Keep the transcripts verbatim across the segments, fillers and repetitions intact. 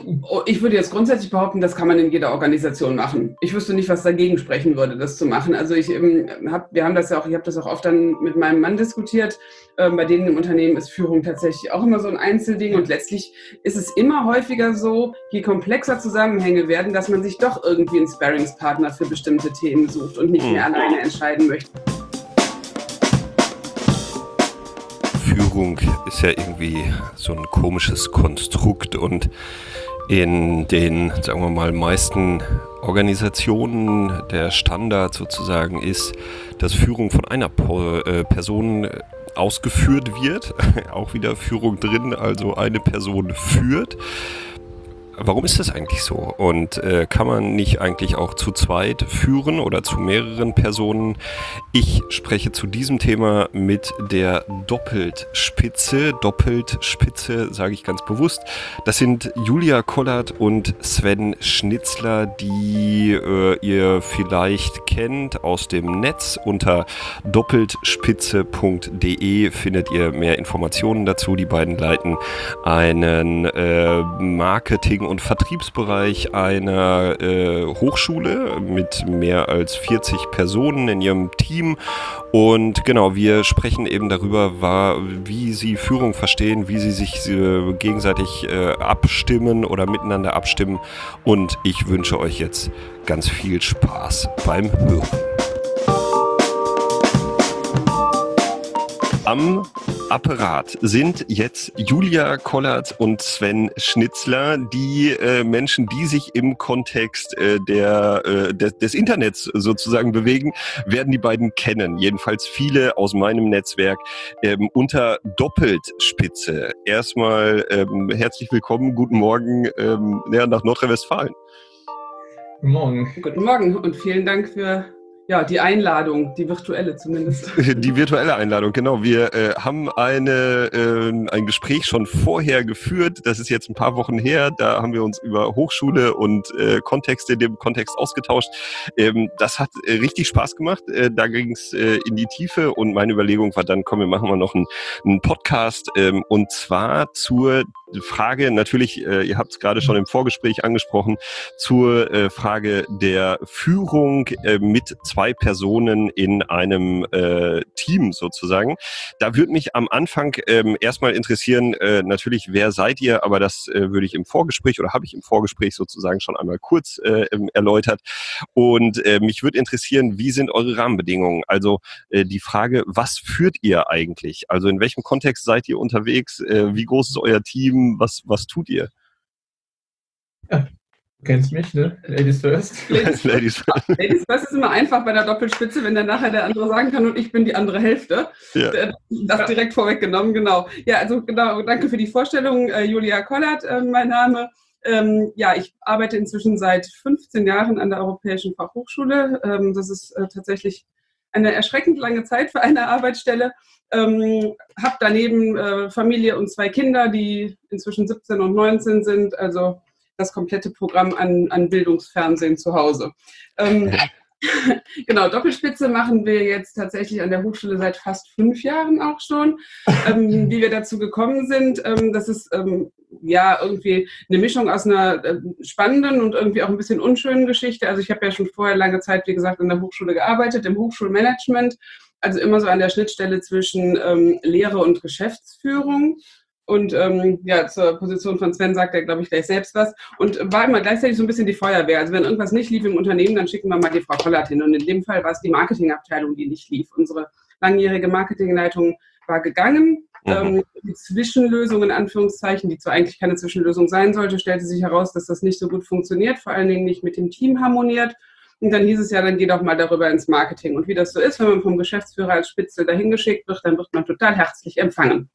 Oh, ich würde jetzt grundsätzlich behaupten, das kann man in jeder Organisation machen. Ich wüsste nicht, was dagegen sprechen würde, das zu machen. Also ich ähm, hab, wir haben das ja auch, ich habe das auch oft dann mit meinem Mann diskutiert. Ähm, bei denen im Unternehmen ist Führung tatsächlich auch immer so ein Einzelding und letztlich ist es immer häufiger so, je komplexer Zusammenhänge werden, dass man sich doch irgendwie einen Sparringspartner für bestimmte Themen sucht und nicht mehr alleine entscheiden möchte. Führung ist ja irgendwie so ein komisches Konstrukt und in den, sagen wir mal, meisten Organisationen der Standard sozusagen ist, dass Führung von einer Person ausgeführt wird, auch wieder Führung drin, also eine Person führt. Warum ist das eigentlich so? Und äh, kann man nicht eigentlich auch zu zweit führen oder zu mehreren Personen? Ich spreche zu diesem Thema mit der Doppeltspitze. Doppeltspitze sage ich ganz bewusst. Das sind Julia Kollert und Sven Schnitzler, die äh, ihr vielleicht kennt aus dem Netz. Unter doppeltspitze punkt de findet ihr mehr Informationen dazu. Die beiden leiten einen äh, Marketing- und Vertriebsbereich einer äh, Hochschule mit mehr als vierzig Personen in ihrem Team. Und genau, wir sprechen eben darüber, war, wie sie Führung verstehen, wie sie sich äh, gegenseitig äh, abstimmen oder miteinander abstimmen. Und ich wünsche euch jetzt ganz viel Spaß beim Hören. Am Apparat sind jetzt Julia Kollert und Sven Schnitzler, die äh, Menschen, die sich im Kontext äh, der, äh, des, des Internets sozusagen bewegen, werden die beiden kennen. Jedenfalls viele aus meinem Netzwerk ähm, unter Doppeltspitze. Erstmal ähm, herzlich willkommen, guten Morgen ähm, ja, nach Nordrhein-Westfalen. Guten Morgen. Guten Morgen und vielen Dank für Ja, die Einladung, die virtuelle zumindest. Die virtuelle Einladung, genau. Wir äh, haben eine, äh, ein Gespräch schon vorher geführt. Das ist jetzt ein paar Wochen her. Da haben wir uns über Hochschule und äh, Kontexte in dem Kontext ausgetauscht. Ähm, das hat äh, richtig Spaß gemacht. Äh, da ging es äh, in die Tiefe und meine Überlegung war dann, komm, wir machen mal noch einen, einen Podcast ähm, und zwar zur Frage, natürlich, äh, ihr habt es gerade schon im Vorgespräch angesprochen, zur äh, Frage der Führung äh, mit zwei Personen in einem äh, Team sozusagen. Da würde mich am Anfang ähm, erstmal interessieren, äh, natürlich, wer seid ihr, aber das äh, würde ich im Vorgespräch oder habe ich im Vorgespräch sozusagen schon einmal kurz äh, erläutert. Und äh, mich würde interessieren, wie sind eure Rahmenbedingungen? Also äh, die Frage, was führt ihr eigentlich? Also in welchem Kontext seid ihr unterwegs? Äh, wie groß ist euer Team? Was, was tut ihr? Ja, du kennst mich, ne? Ladies first. Ladies, Ladies first. Ladies first ist immer einfach bei der Doppelspitze, wenn dann nachher der andere sagen kann und ich bin die andere Hälfte. Ja. Das direkt vorweggenommen, genau. Ja, also genau, danke für die Vorstellung. Äh, Julia Kollert, äh, mein Name. Ähm, ja, ich arbeite inzwischen seit fünfzehn Jahren an der Europäischen Fachhochschule. Ähm, das ist äh, tatsächlich eine erschreckend lange Zeit für eine Arbeitsstelle. Ähm, habe daneben äh, Familie und zwei Kinder, die inzwischen siebzehn und neunzehn sind, also das komplette Programm an, an Bildungsfernsehen zu Hause. Ähm, genau, Doppelspitze machen wir jetzt tatsächlich an der Hochschule seit fast fünf Jahren auch schon. Ähm, wie wir dazu gekommen sind, ähm, das ist ähm, ja irgendwie eine Mischung aus einer äh, spannenden und irgendwie auch ein bisschen unschönen Geschichte. Also ich habe ja schon vorher lange Zeit, wie gesagt, an der Hochschule gearbeitet, im Hochschulmanagement. Also immer so an der Schnittstelle zwischen ähm, Lehre und Geschäftsführung. Und ähm, ja, zur Position von Sven sagt er, glaube ich, gleich selbst was. Und war immer gleichzeitig so ein bisschen die Feuerwehr. Also wenn irgendwas nicht lief im Unternehmen, dann schicken wir mal die Frau Kollert hin. Und in dem Fall war es die Marketingabteilung, die nicht lief. Unsere langjährige Marketingleitung war gegangen. Mhm. Ähm, die Zwischenlösung, in Anführungszeichen, die zwar eigentlich keine Zwischenlösung sein sollte, stellte sich heraus, dass das nicht so gut funktioniert, vor allen Dingen nicht mit dem Team harmoniert. Und dann hieß es ja, dann geh doch mal darüber ins Marketing. Und wie das so ist, wenn man vom Geschäftsführer als Spitzel dahin geschickt wird, dann wird man total herzlich empfangen.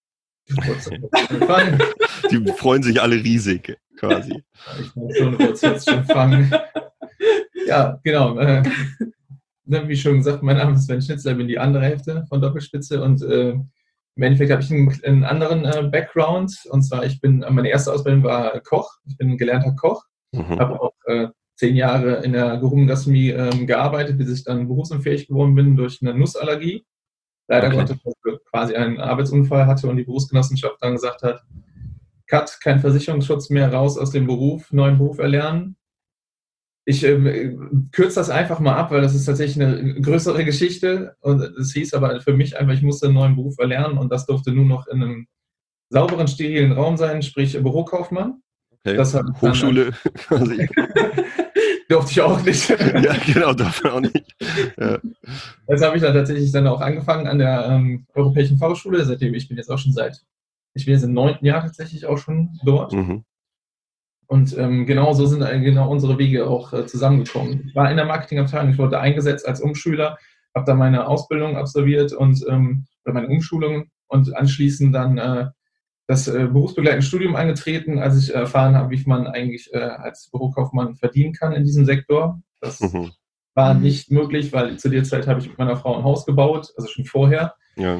Die freuen sich alle riesig, quasi. Ich meine, schon kurz jetzt schon fangen. Ja, genau. Äh, wie schon gesagt, mein Name ist Sven Schnitzler, bin die andere Hälfte von Doppelspitze und äh, im Endeffekt habe ich einen, einen anderen äh, Background. Und zwar, ich bin, meine erste Ausbildung war Koch. Ich bin ein gelernter Koch. Mhm. Habe auch äh, zehn Jahre in der gehobenen Gastronomie ähm, gearbeitet, bis ich dann berufsunfähig geworden bin durch eine Nussallergie. Leider okay. Gottes, dass ich quasi einen Arbeitsunfall hatte und die Berufsgenossenschaft dann gesagt hat, Cut, kein Versicherungsschutz mehr, raus aus dem Beruf, neuen Beruf erlernen. Ich äh, kürze das einfach mal ab, weil das ist tatsächlich eine größere Geschichte. Und es hieß aber für mich einfach, ich musste einen neuen Beruf erlernen und das durfte nur noch in einem sauberen, sterilen Raum sein, sprich Bürokaufmann. Okay. Das Hochschule quasi. Durfte ich auch nicht. Ja, genau, darf man auch nicht. Ja. Das habe ich dann tatsächlich dann auch angefangen an der ähm, Europäischen Fachschule, seitdem ich bin jetzt auch schon seit, ich bin jetzt im neunten Jahr tatsächlich auch schon dort. Mhm. Und ähm, genau so sind äh, genau unsere Wege auch äh, zusammengekommen. Ich war in der Marketingabteilung, ich wurde eingesetzt als Umschüler, habe da meine Ausbildung absolviert und ähm, oder meine Umschulung und anschließend dann äh, das äh, berufsbegleitende Studium angetreten, als ich erfahren habe, wie man eigentlich äh, als Bürokaufmann verdienen kann in diesem Sektor. Das Mhm. war nicht möglich, weil zu der Zeit habe ich mit meiner Frau ein Haus gebaut, also schon vorher. Ja.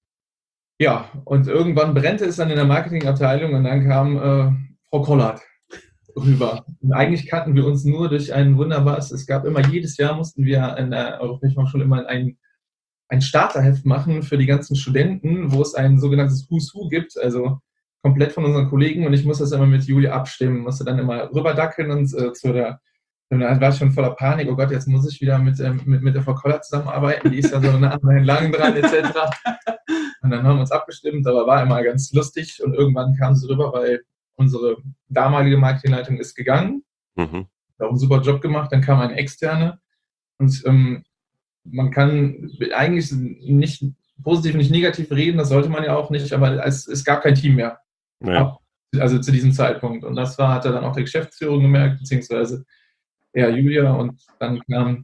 Ja, und irgendwann brennte es dann in der Marketingabteilung und dann kam äh, Frau Kollert rüber. Und eigentlich kannten wir uns nur durch ein wunderbares, es gab immer, jedes Jahr mussten wir in der Europäischen Hochschule immer ein ein Starterheft machen für die ganzen Studenten, wo es ein sogenanntes Who's Who gibt, also komplett von unseren Kollegen und ich musste das immer mit Julia abstimmen, musste dann immer rüberdackeln und äh, zu der, dann war ich schon voller Panik, oh Gott, jetzt muss ich wieder mit, ähm, mit, mit der Frau Koller zusammenarbeiten, die ist ja so nah lang dran, et cetera. Und dann haben wir uns abgestimmt, aber war immer ganz lustig und irgendwann kam sie rüber, weil unsere damalige Marketingleitung ist gegangen, Mhm. hat auch einen super Job gemacht, dann kam eine externe und ähm, man kann eigentlich nicht positiv, nicht negativ reden, das sollte man ja auch nicht, aber es, es gab kein Team mehr. Ja. Also zu diesem Zeitpunkt. Und das war, hat er dann auch der Geschäftsführung gemerkt, beziehungsweise ja, Julia und dann kam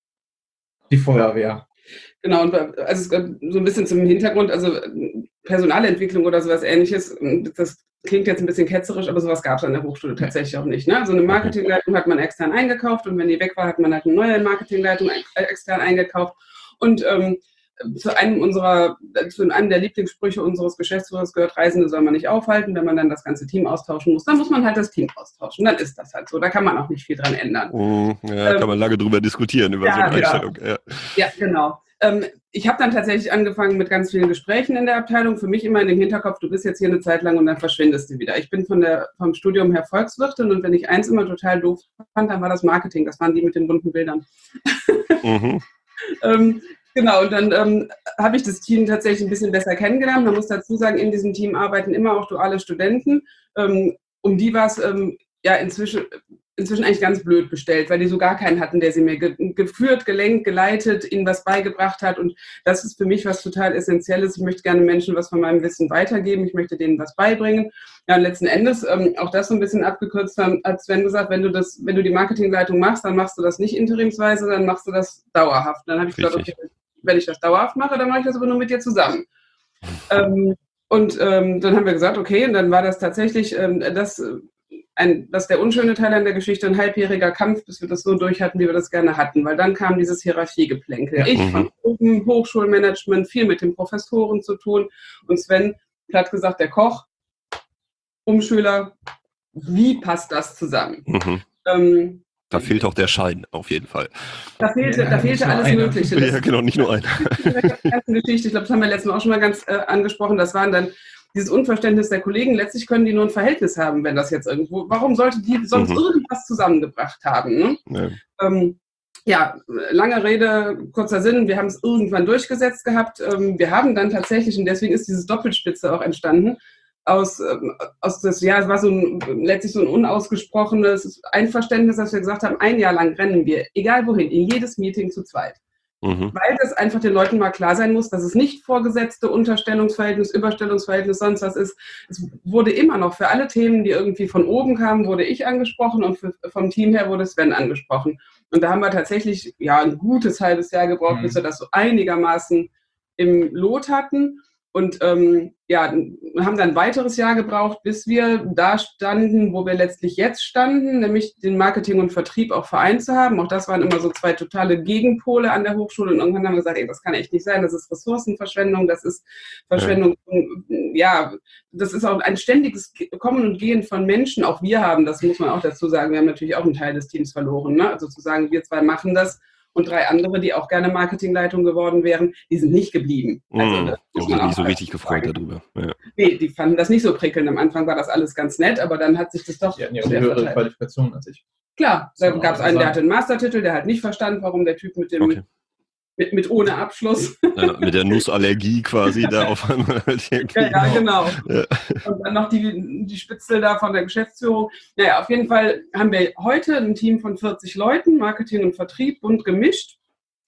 die Feuerwehr. Genau, und also so ein bisschen zum Hintergrund, also Personalentwicklung oder sowas Ähnliches, das klingt jetzt ein bisschen ketzerisch, aber sowas gab es an der Hochschule tatsächlich auch nicht. Ne? Also eine Marketingleitung hat man extern eingekauft und wenn die weg war, hat man halt eine neue Marketingleitung extern eingekauft. Und ähm, zu einem unserer, zu einem der Lieblingssprüche unseres Geschäftsführers gehört, Reisende soll man nicht aufhalten. Wenn man dann das ganze Team austauschen muss, dann muss man halt das Team austauschen. Dann ist das halt so. Da kann man auch nicht viel dran ändern. Ja, ähm, kann man lange drüber diskutieren, über ja, so eine Einstellung. Ja, ja genau. Ähm, ich habe dann tatsächlich angefangen mit ganz vielen Gesprächen in der Abteilung. Für mich immer in dem Hinterkopf, du bist jetzt hier eine Zeit lang und dann verschwindest du wieder. Ich bin von der, vom Studium her Volkswirtin und wenn ich eins immer total doof fand, dann war das Marketing. Das waren die mit den bunten Bildern. Mhm. ähm, Genau, und dann ähm, habe ich das Team tatsächlich ein bisschen besser kennengelernt. Man muss dazu sagen, in diesem Team arbeiten immer auch duale Studenten. Ähm, um die war es ähm, ja inzwischen, inzwischen eigentlich ganz blöd bestellt, weil die so gar keinen hatten, der sie mir ge- geführt, gelenkt, geleitet, ihnen was beigebracht hat. Und das ist für mich was total Essentielles. Ich möchte gerne Menschen was von meinem Wissen weitergeben. Ich möchte denen was beibringen. Ja, und letzten Endes, ähm, auch das so ein bisschen abgekürzt haben, hat Sven gesagt, wenn du das, wenn du die Marketingleitung machst, dann machst du das nicht interimsweise, dann machst du das dauerhaft. Dann habe ich gesagt, okay, wenn ich das dauerhaft mache, dann mache ich das aber nur mit dir zusammen. ähm, und ähm, dann haben wir gesagt, okay, und dann war das tatsächlich ähm, das, ein, das der unschöne Teil an der Geschichte, ein halbjähriger Kampf, bis wir das so durch hatten, wie wir das gerne hatten, weil dann kam dieses Hierarchiegeplänkel. Ja. Ich mhm. von oben, Hochschulmanagement, viel mit den Professoren zu tun und Sven hat gesagt, der Koch, Umschüler, wie passt das zusammen? Mhm. Ähm, Da fehlt auch der Schein, auf jeden Fall. Da fehlte, ja, da fehlte alles einer. Mögliche. Das ja, genau, nicht nur einer. Geschichte, ich glaube, das haben wir letztes Mal auch schon mal ganz äh, angesprochen, das waren dann dieses Unverständnis der Kollegen. Letztlich können die nur ein Verhältnis haben, wenn das jetzt irgendwo, warum sollte die sonst mhm. irgendwas zusammengebracht haben? Ne? Ja. Ähm, ja, lange Rede, kurzer Sinn, wir haben es irgendwann durchgesetzt gehabt. Ähm, wir haben dann tatsächlich, und deswegen ist dieses Doppelspitze auch entstanden, Aus, aus das, ja, es war so ein, letztlich so ein unausgesprochenes Einverständnis, dass wir gesagt haben, ein Jahr lang rennen wir, egal wohin, in jedes Meeting zu zweit. Mhm. Weil das einfach den Leuten mal klar sein muss, dass es nicht vorgesetzte Unterstellungsverhältnis, Überstellungsverhältnis, sonst was ist. Es wurde immer noch für alle Themen, die irgendwie von oben kamen, wurde ich angesprochen und für, vom Team her wurde Sven angesprochen. Und da haben wir tatsächlich ja ein gutes halbes Jahr gebraucht, mhm. bis wir das so einigermaßen im Lot hatten. Und ähm, ja, haben dann ein weiteres Jahr gebraucht, bis wir da standen, wo wir letztlich jetzt standen, nämlich den Marketing und Vertrieb auch vereint zu haben. Auch das waren immer so zwei totale Gegenpole an der Hochschule. Und irgendwann haben wir gesagt, ey, das kann echt nicht sein, das ist Ressourcenverschwendung, das ist Verschwendung. Ja, ja das ist auch ein ständiges Kommen und Gehen von Menschen. Auch wir haben, das muss man auch dazu sagen, wir haben natürlich auch einen Teil des Teams verloren. Ne? Also zu sagen, wir zwei machen das. Und drei andere, die auch gerne Marketingleitung geworden wären, die sind nicht geblieben. Also, mm, die haben sich nicht so richtig gefreut darüber. Ja. Nee, die fanden das nicht so prickelnd. Am Anfang war das alles ganz nett, aber dann hat sich das doch... Die hatten ja auch höhere Qualifikation als ich. Klar, da gab es einen, der hatte einen Mastertitel, der hat nicht verstanden, warum der Typ mit dem... Okay. Mit, mit ohne Abschluss. Ja, mit der Nussallergie quasi da auf einmal. Halt ja, ja, genau. Ja. Und dann noch die, die Spitzel da von der Geschäftsführung. Naja, auf jeden Fall haben wir heute ein Team von vierzig Leuten, Marketing und Vertrieb, bunt gemischt.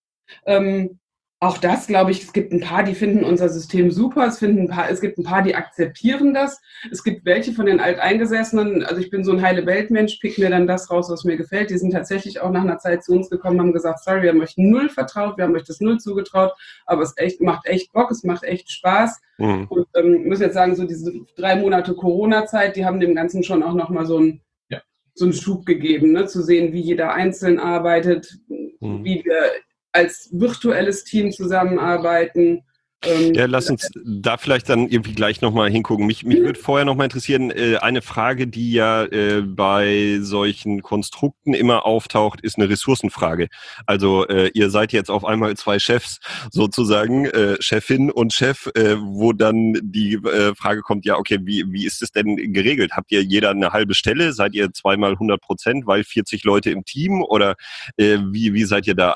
Ähm, auch das, glaube ich, es gibt ein paar, die finden unser System super. Es, finden ein paar, es gibt ein paar, die akzeptieren das. Es gibt welche von den Alteingesessenen, also ich bin so ein Heile-Welt-Mensch, pick mir dann das raus, was mir gefällt. Die sind tatsächlich auch nach einer Zeit zu uns gekommen, haben gesagt, sorry, wir haben euch null vertraut, wir haben euch das null zugetraut, aber es echt, macht echt Bock, es macht echt Spaß. Mhm. Und ähm, ich muss jetzt sagen, so diese drei Monate Corona-Zeit, die haben dem Ganzen schon auch nochmal so ein ja. so einen Schub gegeben, ne? Zu sehen, wie jeder einzeln arbeitet, mhm. wie wir als virtuelles Team zusammenarbeiten. Ähm, ja, lass uns da vielleicht dann irgendwie gleich nochmal hingucken. Mich, mich würde vorher nochmal interessieren, äh, eine Frage, die ja äh, bei solchen Konstrukten immer auftaucht, ist eine Ressourcenfrage. Also äh, ihr seid jetzt auf einmal zwei Chefs sozusagen, äh, Chefin und Chef, äh, wo dann die äh, Frage kommt, ja okay, wie, wie ist es denn geregelt? Habt ihr jeder eine halbe Stelle? Seid ihr zweimal hundert Prozent, weil vierzig Leute im Team? Oder äh, wie, wie seid ihr da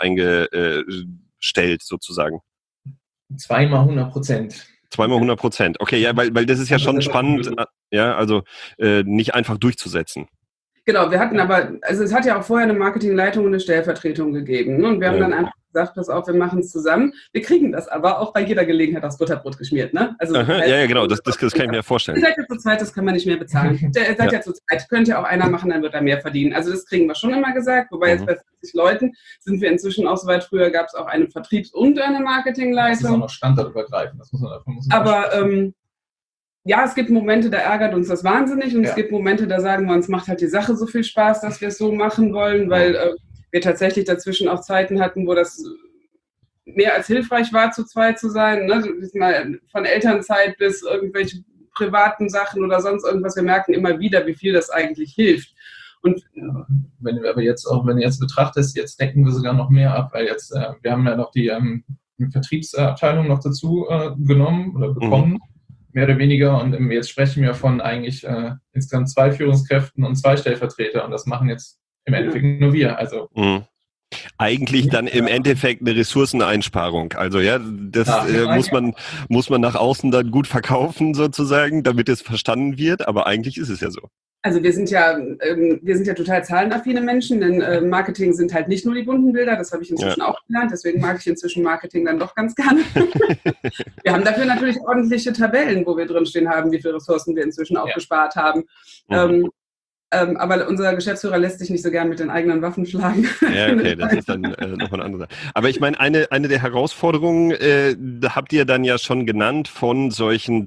eingestellt sozusagen? Zweimal hundert Prozent. Zweimal hundert Prozent. Okay, ja, weil, weil das ist ja schon spannend, ja, also äh, nicht einfach durchzusetzen. Genau, wir hatten aber, also es hat ja auch vorher eine Marketingleitung und eine Stellvertretung gegeben. Ne? Und wir haben ja. dann einfach gesagt, pass auf, wir machen es zusammen. Wir kriegen das aber auch bei jeder Gelegenheit aufs Butterbrot geschmiert. Ne? Also, Aha, heißt, ja, ja, genau, das, das, das kann ich mir vorstellen. Ihr seid ja zu zweit, das können wir nicht mehr bezahlen. Ihr seid ja. ja zu zweit, könnt ja auch einer machen, dann wird er mehr verdienen. Also das kriegen wir schon immer gesagt, wobei mhm. jetzt bei vierzig Leuten sind wir inzwischen auch so weit. Früher gab es auch eine Vertriebs- und eine Marketingleitung. Das ist auch noch standardübergreifend. Das muss man, das muss man aber ähm, ja, es gibt Momente, da ärgert uns das wahnsinnig und ja. es gibt Momente, da sagen wir uns, macht halt die Sache so viel Spaß, dass wir es so machen wollen, weil äh, wir tatsächlich dazwischen auch Zeiten hatten, wo das mehr als hilfreich war, zu zweit zu sein. Ne? Mal von Elternzeit bis irgendwelche privaten Sachen oder sonst irgendwas. Wir merken immer wieder, wie viel das eigentlich hilft. Und ja, wenn du aber jetzt auch, wenn du jetzt betrachtest, jetzt decken wir sogar noch mehr ab, weil jetzt, äh, wir haben ja noch die ähm, Vertriebsabteilung noch dazu äh, genommen oder bekommen. Mhm. Mehr oder weniger, und jetzt sprechen wir von eigentlich äh, insgesamt zwei Führungskräften und zwei Stellvertreter, und das machen jetzt im Endeffekt nur wir. Also mhm. Eigentlich dann im Endeffekt eine Ressourceneinsparung. Also ja, das ja, äh, muss man muss man nach außen dann gut verkaufen sozusagen, damit es verstanden wird, aber eigentlich ist es ja so. Also wir sind ja, ähm, wir sind ja total zahlenaffine Menschen, denn äh, Marketing sind halt nicht nur die bunten Bilder, das habe ich inzwischen ja. auch gelernt, deswegen mag ich inzwischen Marketing dann doch ganz gerne. Wir haben dafür natürlich ordentliche Tabellen, wo wir drinstehen haben, wie viele Ressourcen wir inzwischen auch ja. gespart haben. Mhm. Ähm, ähm, aber unser Geschäftsführer lässt sich nicht so gern mit den eigenen Waffen schlagen. Ja, okay, das ist dann äh, nochmal eine andere Sache. Aber ich meine, eine, eine der Herausforderungen äh, da habt ihr dann ja schon genannt von solchen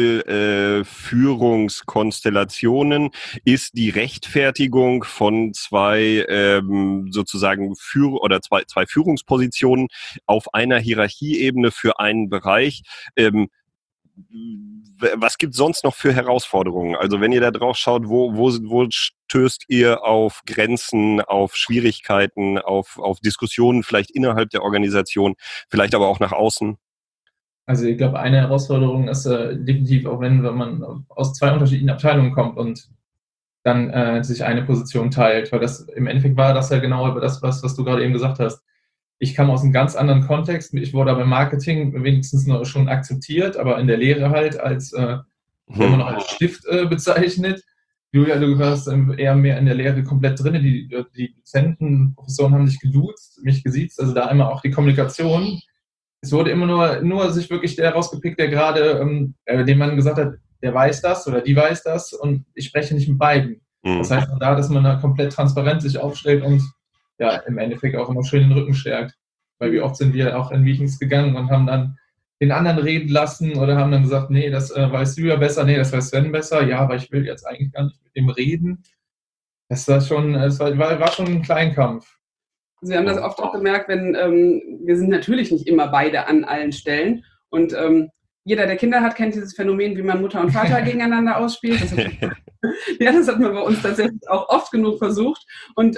Doppelführungskonstellationen, äh, ist die Rechtfertigung von zwei ähm, sozusagen Führ- oder zwei, zwei Führungspositionen auf einer Hierarchieebene für einen Bereich. Ähm, Was gibt es sonst noch für Herausforderungen? Also wenn ihr da drauf schaut, wo, wo, wo stößt ihr auf Grenzen, auf Schwierigkeiten, auf, auf Diskussionen vielleicht innerhalb der Organisation, vielleicht aber auch nach außen? Also ich glaube, eine Herausforderung ist äh, definitiv auch, wenn, wenn man aus zwei unterschiedlichen Abteilungen kommt und dann äh, sich eine Position teilt. Weil das im Endeffekt war das ja genau über das, was, was du gerade eben gesagt hast. Ich kam aus einem ganz anderen Kontext. Ich wurde aber im Marketing wenigstens noch schon akzeptiert, aber in der Lehre halt als, äh, wenn man noch als Stift äh, bezeichnet. Julia, du warst eher mehr in der Lehre komplett drin. Die, die Dozenten, Professoren haben dich geduzt, mich gesiezt, also da immer auch die Kommunikation. Es wurde immer nur, nur sich wirklich der rausgepickt, der gerade, ähm, äh, dem man gesagt hat, der weiß das oder die weiß das und ich spreche nicht mit beiden. Mhm. Das heißt, da, dass man da komplett transparent sich aufstellt und ja, im Endeffekt auch immer schön den Rücken stärkt. Weil wie oft sind wir auch in Meetings gegangen und haben dann den anderen reden lassen oder haben dann gesagt, nee, das äh, weißt du ja besser, nee, das weiß Sven besser. Ja, aber ich will jetzt eigentlich gar nicht mit dem reden. Das war schon, das war, war schon ein Kleinkampf. Also wir haben das oft auch gemerkt, wenn ähm, wir sind natürlich nicht immer beide an allen Stellen und ähm, jeder, der Kinder hat, kennt dieses Phänomen, wie man Mutter und Vater gegeneinander ausspielt. Das hat, ja, das hat man bei uns tatsächlich auch oft genug versucht. Und ähm,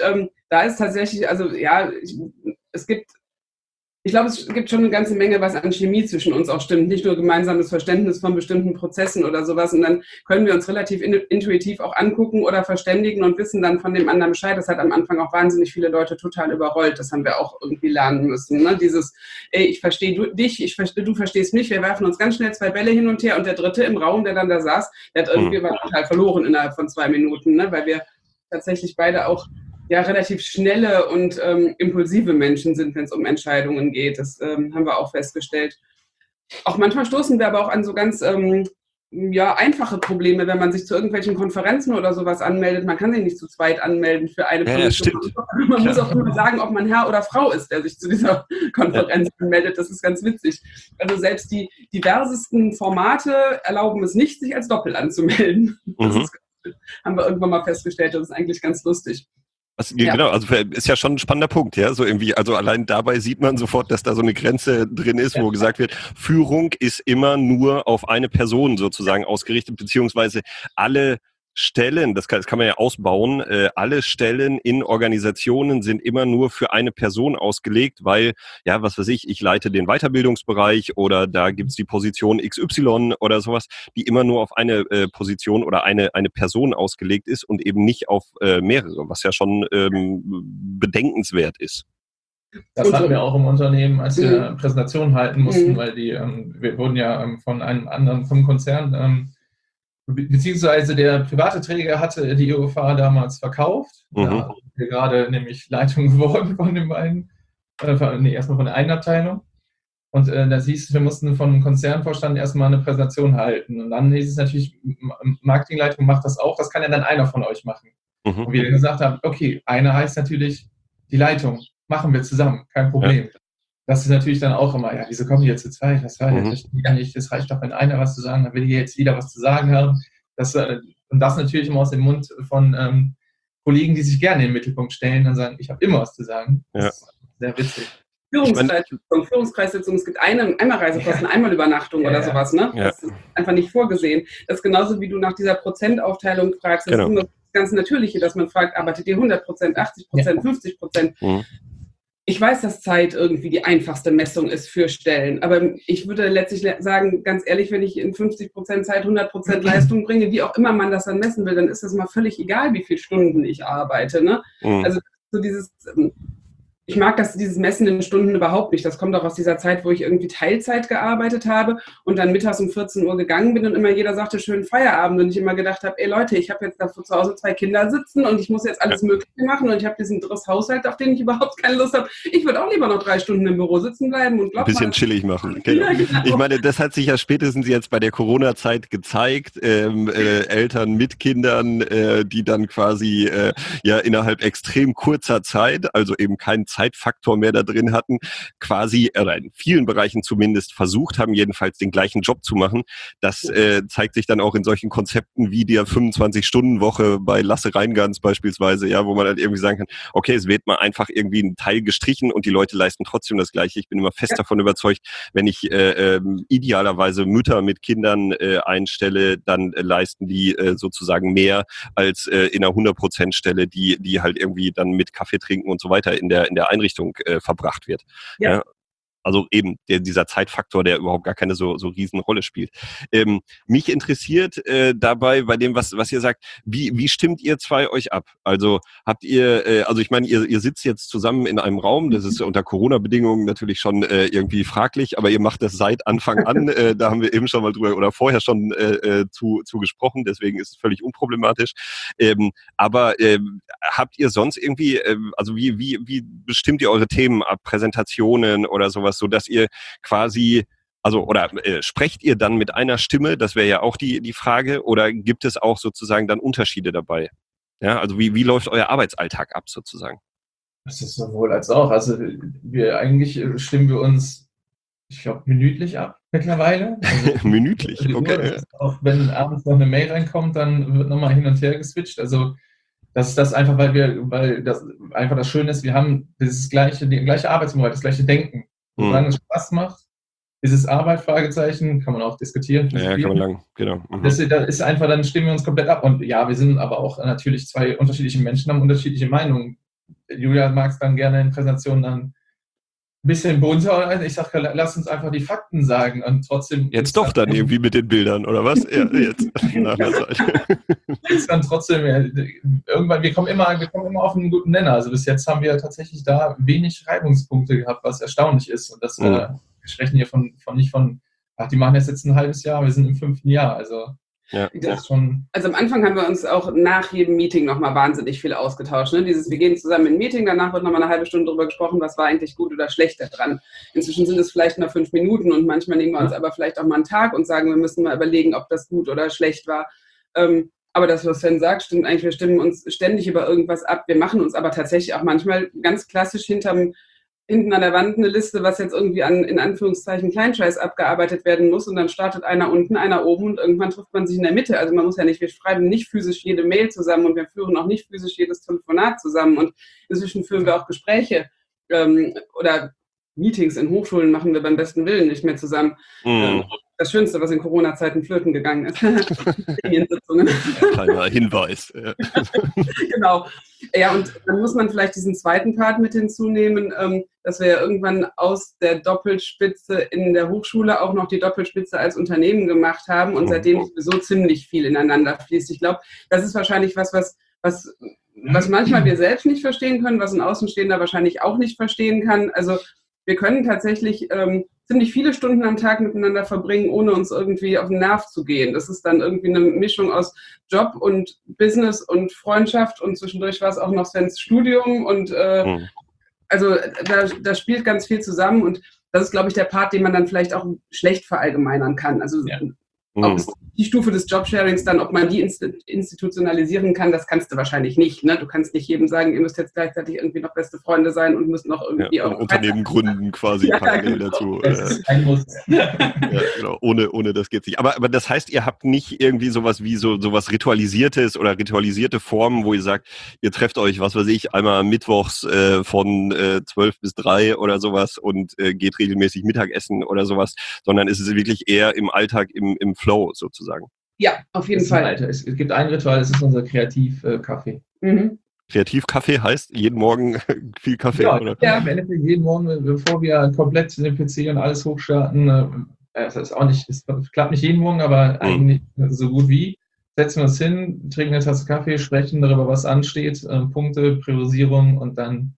da ist tatsächlich, also ja, ich, es gibt, ich glaube, es gibt schon eine ganze Menge, was an Chemie zwischen uns auch stimmt. Nicht nur gemeinsames Verständnis von bestimmten Prozessen oder sowas. Und dann können wir uns relativ intuitiv auch angucken oder verständigen und wissen dann von dem anderen Bescheid. Das hat am Anfang auch wahnsinnig viele Leute total überrollt. Das haben wir auch irgendwie lernen müssen. Ne? Dieses, ey, ich verstehe du, dich, ich verstehe, du verstehst mich. Wir werfen uns ganz schnell zwei Bälle hin und her. Und der Dritte im Raum, der dann da saß, der hat irgendwie war total verloren innerhalb von zwei Minuten, ne? Weil wir tatsächlich beide auch ja relativ schnelle und ähm, impulsive Menschen sind, wenn es um Entscheidungen geht. Das ähm, haben wir auch festgestellt. Auch manchmal stoßen wir aber auch an so ganz ähm, ja, einfache Probleme, wenn man sich zu irgendwelchen Konferenzen oder sowas anmeldet. Man kann sich nicht zu zweit anmelden für eine ja, Position. Man Klar. muss auch immer sagen, ob man Herr oder Frau ist, der sich zu dieser Konferenz ja. anmeldet. Das ist ganz witzig. Also selbst die diversesten Formate erlauben es nicht, sich als Doppel anzumelden. Das mhm. ist, haben wir irgendwann mal festgestellt. Das ist eigentlich ganz lustig. Also, ja. Genau, also ist ja schon ein spannender Punkt, ja, so irgendwie, also allein dabei sieht man sofort, dass da so eine Grenze drin ist, ja. wo gesagt wird, Führung ist immer nur auf eine Person sozusagen ausgerichtet, beziehungsweise alle Stellen, das kann, das kann man ja ausbauen, äh, alle Stellen in Organisationen sind immer nur für eine Person ausgelegt, weil, ja, was weiß ich, ich leite den Weiterbildungsbereich oder da gibt's die Position X Y oder sowas, die immer nur auf eine äh, Position oder eine eine Person ausgelegt ist und eben nicht auf äh, mehrere, was ja schon ähm, bedenkenswert ist. Das hatten wir auch im Unternehmen, als wir mhm. Präsentationen halten mussten, mhm. weil die, ähm, wir wurden ja ähm, von einem anderen, vom Konzern, ähm, beziehungsweise der private Träger hatte die I O F A damals verkauft. Mhm. Da sind wir gerade nämlich Leitung geworden von den beiden, äh, nee, erstmal von der einen Abteilung. Und äh, da hieß es, wir mussten vom Konzernvorstand erstmal eine Präsentation halten. Und dann hieß es natürlich, Marketingleitung macht das auch, das kann ja dann einer von euch machen. Mhm. Und wir dann gesagt haben, okay, einer heißt natürlich die Leitung, machen wir zusammen, kein Problem. Ja. Das ist natürlich dann auch immer, ja, wieso kommen die jetzt zu zweit? Das reicht mhm. ja nicht, das reicht doch, wenn einer was zu sagen hat, will hier jetzt jeder was zu sagen haben. Das, äh, und das natürlich immer aus dem Mund von ähm, Kollegen, die sich gerne in den Mittelpunkt stellen und sagen, ich habe immer was zu sagen. Das ja. ist sehr witzig. Führungskreissitzung, Führungskreissitzung, es gibt eine, einmal Reisekosten, ja. einmal Übernachtung ja, oder sowas, ne? Ja. Das ist einfach nicht vorgesehen. Das ist genauso, wie du nach dieser Prozentaufteilung fragst. Das genau. ist immer das ganz Natürliche, dass man fragt, arbeitet ihr hundert Prozent, achtzig Prozent, ja. fünfzig Prozent? Mhm. Ich weiß, dass Zeit irgendwie die einfachste Messung ist für Stellen, aber ich würde letztlich sagen, ganz ehrlich, wenn ich in fünfzig Prozent Zeit hundert Prozent Leistung bringe, wie auch immer man das dann messen will, dann ist das mal völlig egal, wie viele Stunden ich arbeite. Ne? Mhm. Also so dieses, ich mag das, dieses Messen in Stunden überhaupt nicht. Das kommt auch aus dieser Zeit, wo ich irgendwie Teilzeit gearbeitet habe und dann mittags um vierzehn Uhr gegangen bin und immer jeder sagte, schönen Feierabend. Und ich immer gedacht habe, ey Leute, ich habe jetzt da zu Hause zwei Kinder sitzen und ich muss jetzt alles Mögliche machen und ich habe diesen Driss-Haushalt, auf den ich überhaupt keine Lust habe. Ich würde auch lieber noch drei Stunden im Büro sitzen bleiben und glaub ein bisschen mal, chillig machen. Genau. Ja, genau. Ich meine, das hat sich ja spätestens jetzt bei der Corona-Zeit gezeigt. Ähm, äh, Eltern mit Kindern, äh, die dann quasi äh, ja innerhalb extrem kurzer Zeit, also eben kein Zeitfaktor mehr da drin hatten, quasi, oder in vielen Bereichen zumindest versucht haben, jedenfalls den gleichen Job zu machen. Das äh, zeigt sich dann auch in solchen Konzepten wie der fünfundzwanzig-Stunden-Woche bei Lasse Reingans beispielsweise, ja, wo man halt irgendwie sagen kann, okay, es wird mal einfach irgendwie ein Teil gestrichen und die Leute leisten trotzdem das Gleiche. Ich bin immer fest ja. davon überzeugt, wenn ich äh, äh, idealerweise Mütter mit Kindern äh, einstelle, dann äh, leisten die äh, sozusagen mehr als äh, in einer hundert Prozent Stelle, die die halt irgendwie dann mit Kaffee trinken und so weiter in der in der Einrichtung äh, verbracht wird. Ja. Ja, also eben der, dieser Zeitfaktor, der überhaupt gar keine so so riesen Rolle spielt. Ähm, mich interessiert äh, dabei bei dem, was was ihr sagt, wie wie stimmt ihr zwei euch ab? Also habt ihr, äh, also ich meine, ihr ihr sitzt jetzt zusammen in einem Raum, das ist unter Corona-Bedingungen natürlich schon äh, irgendwie fraglich, aber ihr macht das seit Anfang an. äh, da haben wir eben schon mal drüber oder vorher schon äh, zu zu gesprochen, deswegen ist es völlig unproblematisch. Ähm, aber äh, habt ihr sonst irgendwie, äh, also wie wie wie bestimmt ihr eure Themen ab, Präsentationen oder sowas, so dass ihr quasi, also oder äh, sprecht ihr dann mit einer Stimme, das wäre ja auch die die Frage, oder gibt es auch sozusagen dann Unterschiede dabei? Ja, also wie wie läuft euer Arbeitsalltag ab sozusagen? Das ist sowohl als auch, also wir eigentlich stimmen wir uns, ich glaube, minütlich ab mittlerweile. Also, minütlich, okay. Uhr, auch wenn abends noch eine Mail reinkommt, dann wird nochmal hin und her geswitcht, also das ist das einfach, weil wir, weil das einfach das Schöne ist, wir haben dieses gleiche, die gleiche Arbeitsmoral, das gleiche Denken. Mhm. Solange es Spaß macht, ist es Arbeit, Fragezeichen, kann man auch diskutieren. Ja, kann man lang, genau. Mhm. Das ist einfach, dann stimmen wir uns komplett ab. Und ja, wir sind aber auch natürlich zwei unterschiedliche Menschen, haben unterschiedliche Meinungen Julia mag es dann gerne in Präsentationen dann ein bisschen bunter. Ich sage, lass uns einfach die Fakten sagen und trotzdem... Jetzt doch dann irgendwie mit den Bildern, oder was? Ja, jetzt. Nach der Zeit. Ist dann trotzdem, ja, irgendwann, wir kommen, immer, wir kommen immer auf einen guten Nenner. Also bis jetzt haben wir tatsächlich da wenig Reibungspunkte gehabt, was erstaunlich ist. Und das, mhm. äh, wir sprechen hier von, von nicht von, ach, die machen das jetzt ein halbes Jahr, wir sind im fünften Jahr. Also Ja. Das, schon also am Anfang haben wir uns auch nach jedem Meeting nochmal wahnsinnig viel ausgetauscht. Ne? Dieses, wir gehen zusammen in ein Meeting, danach wird nochmal eine halbe Stunde darüber gesprochen, was war eigentlich gut oder schlecht daran. Inzwischen sind es vielleicht nur fünf Minuten und manchmal nehmen wir uns aber vielleicht auch mal einen Tag und sagen, wir müssen mal überlegen, ob das gut oder schlecht war. Ähm, aber das, was Sven sagt, stimmt eigentlich. Wir stimmen uns ständig über irgendwas ab. Wir machen uns aber tatsächlich auch manchmal ganz klassisch hinterm hinten an der Wand eine Liste, was jetzt irgendwie an, in Anführungszeichen, Kleinscheiß abgearbeitet werden muss und dann startet einer unten, einer oben und irgendwann trifft man sich in der Mitte. Also man muss ja nicht, wir schreiben nicht physisch jede Mail zusammen und wir führen auch nicht physisch jedes Telefonat zusammen und inzwischen führen wir auch Gespräche ähm, oder Meetings in Hochschulen machen wir beim besten Willen nicht mehr zusammen. Mm. Ähm, das Schönste, was in Corona-Zeiten flöten gegangen ist. Kleiner Hinweis. Ja. Genau. Ja, und dann muss man vielleicht diesen zweiten Part mit hinzunehmen, ähm, dass wir ja irgendwann aus der Doppelspitze in der Hochschule auch noch die Doppelspitze als Unternehmen gemacht haben und seitdem sowieso ziemlich viel ineinander fließt. Ich glaube, das ist wahrscheinlich was, was, was, was manchmal wir selbst nicht verstehen können, was ein Außenstehender wahrscheinlich auch nicht verstehen kann. Also wir können tatsächlich ähm, ziemlich viele Stunden am Tag miteinander verbringen, ohne uns irgendwie auf den Nerv zu gehen. Das ist dann irgendwie eine Mischung aus Job und Business und Freundschaft und zwischendurch war es auch noch Svens Studium und äh, mhm. also da, da spielt ganz viel zusammen und das ist, glaube ich, der Part, den man dann vielleicht auch schlecht verallgemeinern kann. Also ja. Ob es die Stufe des Jobsharings dann, ob man die institutionalisieren kann, das kannst du wahrscheinlich nicht. Ne? Du kannst nicht jedem sagen, ihr müsst jetzt gleichzeitig irgendwie noch beste Freunde sein und müsst noch irgendwie ja, auch... Unternehmen gründen quasi ja, parallel genau. dazu. Ja, genau. Ohne, ohne das geht's nicht. Aber, aber das heißt, ihr habt nicht irgendwie sowas wie so sowas Ritualisiertes oder ritualisierte Formen, wo ihr sagt, ihr trefft euch, was weiß ich, einmal mittwochs äh, von äh, zwölf bis drei oder sowas und äh, geht regelmäßig Mittagessen oder sowas, sondern ist es wirklich eher im Alltag, im, im Flow sozusagen. Ja, auf jeden Fall. Ein, es gibt ein Ritual, das ist unser Kreativ-Kaffee. Mhm. Kreativ-Kaffee heißt jeden Morgen viel Kaffee, ja, oder? Ja, im Endeffekt jeden Morgen, bevor wir komplett den P C und alles hochstarten, äh, das ist auch nicht, es klappt nicht jeden Morgen, aber mhm. eigentlich so gut wie, setzen wir uns hin, trinken eine Tasse Kaffee, sprechen darüber, was ansteht, äh, Punkte, Priorisierung und dann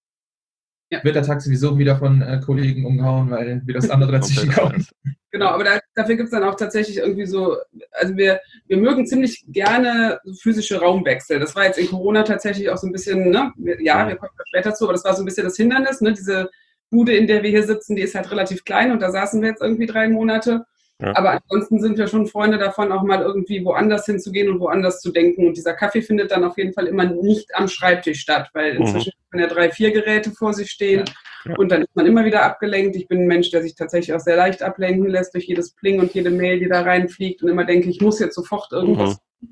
ja. wird der Tag sowieso wieder von äh, Kollegen umgehauen, weil wir das andere dazwischen kommen. Genau, aber da, dafür gibt es dann auch tatsächlich irgendwie so, also wir, wir mögen ziemlich gerne physische Raumwechsel. Das war jetzt in Corona tatsächlich auch so ein bisschen, ne, ja, wir kommen später zu, aber das war so ein bisschen das Hindernis, ne, diese Bude, in der wir hier sitzen, die ist halt relativ klein und da saßen wir jetzt irgendwie drei Monate. Ja. Aber ansonsten sind wir schon Freunde davon, auch mal irgendwie woanders hinzugehen und woanders zu denken. Und dieser Kaffee findet dann auf jeden Fall immer nicht am Schreibtisch statt, weil inzwischen mhm. kann ja drei, vier Geräte vor sich stehen ja. Ja. und dann ist man immer wieder abgelenkt. Ich bin ein Mensch, der sich tatsächlich auch sehr leicht ablenken lässt durch jedes Pling und jede Mail, die da reinfliegt und immer denke, ich muss jetzt sofort irgendwas. Mhm.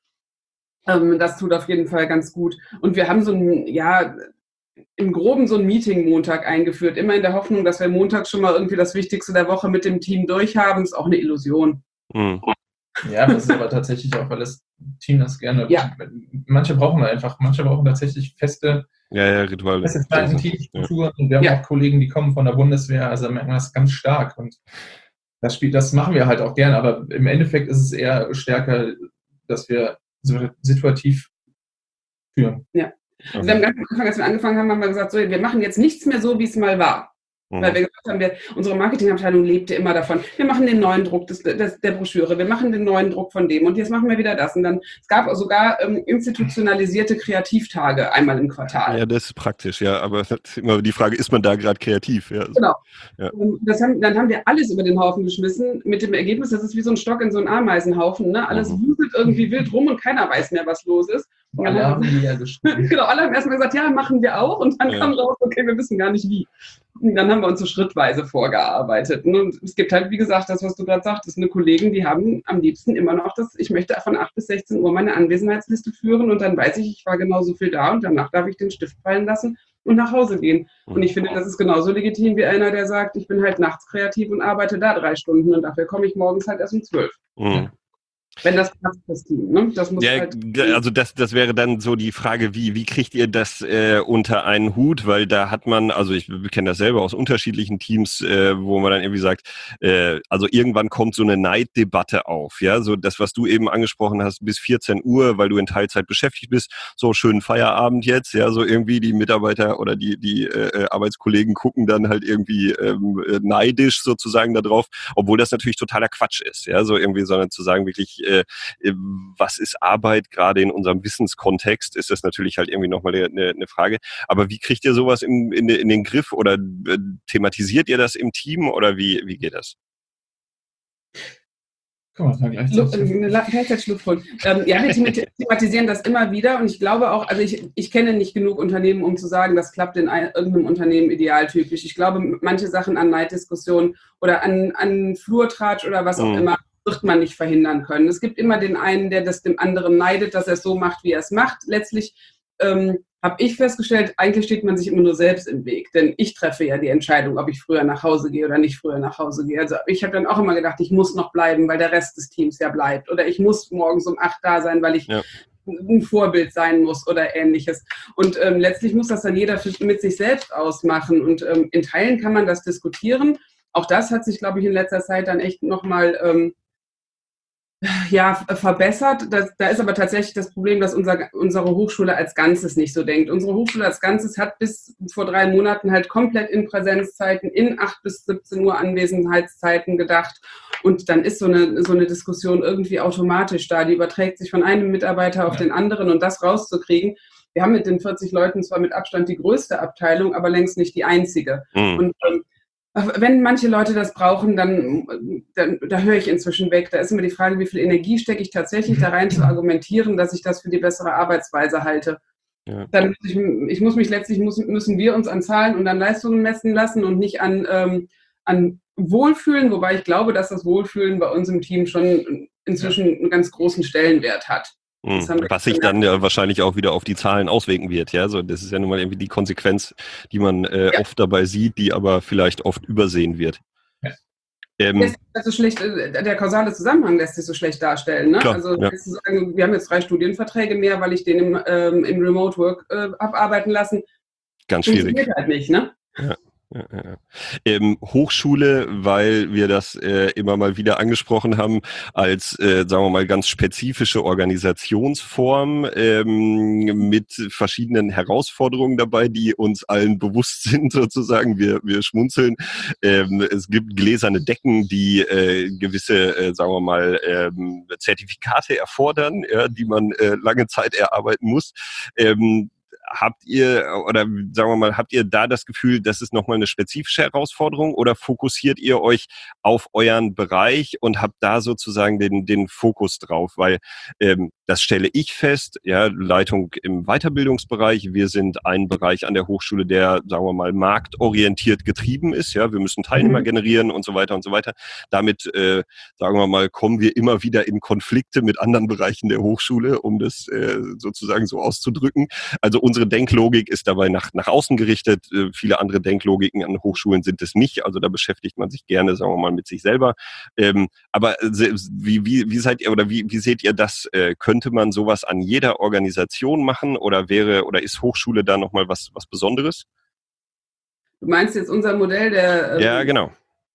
Ähm, das tut auf jeden Fall ganz gut. Und wir haben so ein, ja, im Groben so ein Meeting-Montag eingeführt, immer in der Hoffnung, dass wir montags schon mal irgendwie das Wichtigste der Woche mit dem Team durchhaben, ist auch eine Illusion. Mhm. Ja, das ist aber tatsächlich auch, weil das Team das gerne, ja. manche brauchen einfach, manche brauchen tatsächlich feste, ja, ja, Rituale. feste Teamstrukturen ja. und wir haben ja. auch Kollegen, die kommen von der Bundeswehr, also merken wir das ganz stark und das Spiel, das machen wir halt auch gerne, aber im Endeffekt ist es eher stärker, dass wir so situativ führen. Ja. Also wir haben ganz am Anfang, als wir angefangen haben, haben wir gesagt, so, wir machen jetzt nichts mehr so, wie es mal war. Mhm. Weil wir gesagt haben, wir, unsere Marketingabteilung lebte immer davon, wir machen den neuen Druck des, des, der Broschüre, wir machen den neuen Druck von dem und jetzt machen wir wieder das. Und dann, es gab sogar ähm, institutionalisierte Kreativtage einmal im Quartal. Ja, das ist praktisch, ja, aber immer die Frage, ist man da gerade kreativ? Ja. Genau. Ja. Das haben, dann haben wir alles über den Haufen geschmissen, mit dem Ergebnis, das ist wie so ein Stock in so einen Ameisenhaufen, ne? Alles mhm. wuselt irgendwie wild rum und keiner weiß mehr, was los ist. Und alle haben die ja geschrieben. Genau, alle haben erstmal gesagt, ja, machen wir auch. Und dann ja. kam raus, okay, wir wissen gar nicht wie. Und dann haben wir uns so schrittweise vorgearbeitet. Und es gibt halt, wie gesagt, das, was du gerade sagtest, eine Kollegen, die haben am liebsten immer noch das, ich möchte von acht bis sechzehn Uhr meine Anwesenheitsliste führen und dann weiß ich, ich war genauso viel da und danach darf ich den Stift fallen lassen und nach Hause gehen. Und ich finde, das ist genauso legitim wie einer, der sagt, ich bin halt nachts kreativ und arbeite da drei Stunden und dafür komme ich morgens halt erst um zwölf. Mhm. Wenn das passt, das Team, ne? Das muss ja, halt also das, das wäre dann so die Frage, wie, wie kriegt ihr das äh, unter einen Hut? Weil da hat man, also ich kenne das selber aus unterschiedlichen Teams, äh, wo man dann irgendwie sagt, äh, also irgendwann kommt so eine Neiddebatte auf, ja, so das, was du eben angesprochen hast, bis vierzehn Uhr, weil du in Teilzeit beschäftigt bist, so schönen Feierabend jetzt, ja, so irgendwie die Mitarbeiter oder die, die äh, Arbeitskollegen gucken dann halt irgendwie ähm, neidisch sozusagen da drauf, obwohl das natürlich totaler Quatsch ist, ja, so irgendwie, sondern zu sagen wirklich, äh, was ist Arbeit, gerade in unserem Wissenskontext, ist das natürlich halt irgendwie nochmal eine, eine Frage. Aber wie kriegt ihr sowas in, in, in den Griff oder äh, thematisiert ihr das im Team oder wie, wie geht das? Kann man gleichzeitig Schluck holen. Ähm, ja, wir thematisieren das immer wieder und ich glaube auch, also ich, ich kenne nicht genug Unternehmen, um zu sagen, das klappt in ein, irgendeinem Unternehmen idealtypisch. Ich glaube, manche Sachen an Neiddiskussionen oder an, an Flurtratsch oder was auch mhm. immer, wird man nicht verhindern können. Es gibt immer den einen, der das dem anderen neidet, dass er es so macht, wie er es macht. Letztlich ähm, habe ich festgestellt, eigentlich steht man sich immer nur selbst im Weg, denn ich treffe ja die Entscheidung, ob ich früher nach Hause gehe oder nicht früher nach Hause gehe. Also ich habe dann auch immer gedacht, ich muss noch bleiben, weil der Rest des Teams ja bleibt oder ich muss morgens um acht da sein, weil ich ja. ein Vorbild sein muss oder Ähnliches. Und ähm, letztlich muss das dann jeder für, mit sich selbst ausmachen und ähm, in Teilen kann man das diskutieren. Auch das hat sich, glaube ich, in letzter Zeit dann echt nochmal ähm, ja, verbessert. Das, da ist aber tatsächlich das Problem, dass unser, unsere Hochschule als Ganzes nicht so denkt. Unsere Hochschule als Ganzes hat bis vor drei Monaten halt komplett in Präsenzzeiten, in acht bis siebzehn Uhr Anwesenheitszeiten gedacht. Und dann ist so eine, so eine Diskussion irgendwie automatisch da. Die überträgt sich von einem Mitarbeiter auf den anderen und das rauszukriegen. Wir haben mit den vierzig Leuten zwar mit Abstand die größte Abteilung, aber längst nicht die einzige. Mhm. Und ähm, wenn manche Leute das brauchen, dann, dann da höre ich inzwischen weg. Da ist immer die Frage, wie viel Energie stecke ich tatsächlich da rein zu argumentieren, dass ich das für die bessere Arbeitsweise halte. Ja. Dann muss ich, ich muss mich letztlich, muss, müssen wir uns an Zahlen und an Leistungen messen lassen und nicht an, ähm, an Wohlfühlen, wobei ich glaube, dass das Wohlfühlen bei uns im Team schon inzwischen einen ganz großen Stellenwert hat. Was sich dann ja wahrscheinlich auch wieder auf die Zahlen auswirken wird, ja. So, das ist ja nun mal irgendwie die Konsequenz, die man äh, ja. oft dabei sieht, die aber vielleicht oft übersehen wird. Ja. Ähm, so schlecht, der kausale Zusammenhang lässt sich so schlecht darstellen. Ne? Klar, also ja. sagen, wir haben jetzt drei Studienverträge mehr, weil ich den im, ähm, im Remote Work äh, abarbeiten lassen. Ganz schwierig. Funktioniert halt nicht, ne? Ja. Ja, ja. Ähm, Hochschule, weil wir das äh, immer mal wieder angesprochen haben, als, äh, sagen wir mal, ganz spezifische Organisationsform ähm, mit verschiedenen Herausforderungen dabei, die uns allen bewusst sind, sozusagen. Wir, wir schmunzeln. Ähm, es gibt gläserne Decken, die äh, gewisse, äh, sagen wir mal, ähm, Zertifikate erfordern, ja, die man äh, lange Zeit erarbeiten muss. Ähm, Habt ihr, oder sagen wir mal, habt ihr da das Gefühl, das ist nochmal eine spezifische Herausforderung oder fokussiert ihr euch auf euren Bereich und habt da sozusagen den, den Fokus drauf? Weil ähm, das stelle ich fest, ja, Leitung im Weiterbildungsbereich, wir sind ein Bereich an der Hochschule, der, sagen wir mal, marktorientiert getrieben ist, ja, wir müssen Teilnehmer mhm. generieren und so weiter und so weiter. Damit, äh, sagen wir mal, kommen wir immer wieder in Konflikte mit anderen Bereichen der Hochschule, um das äh, sozusagen so auszudrücken. Also unsere Danklogik ist dabei nach, nach außen gerichtet. Äh, viele andere Denklogiken an Hochschulen sind es nicht. Also da beschäftigt man sich gerne, sagen wir mal, mit sich selber. Ähm, aber äh, wie, wie, wie seid ihr oder wie, wie seht ihr das? Äh, könnte man sowas an jeder Organisation machen oder wäre oder ist Hochschule da nochmal was, was Besonderes? Du meinst jetzt unser Modell der... Ähm ja, genau.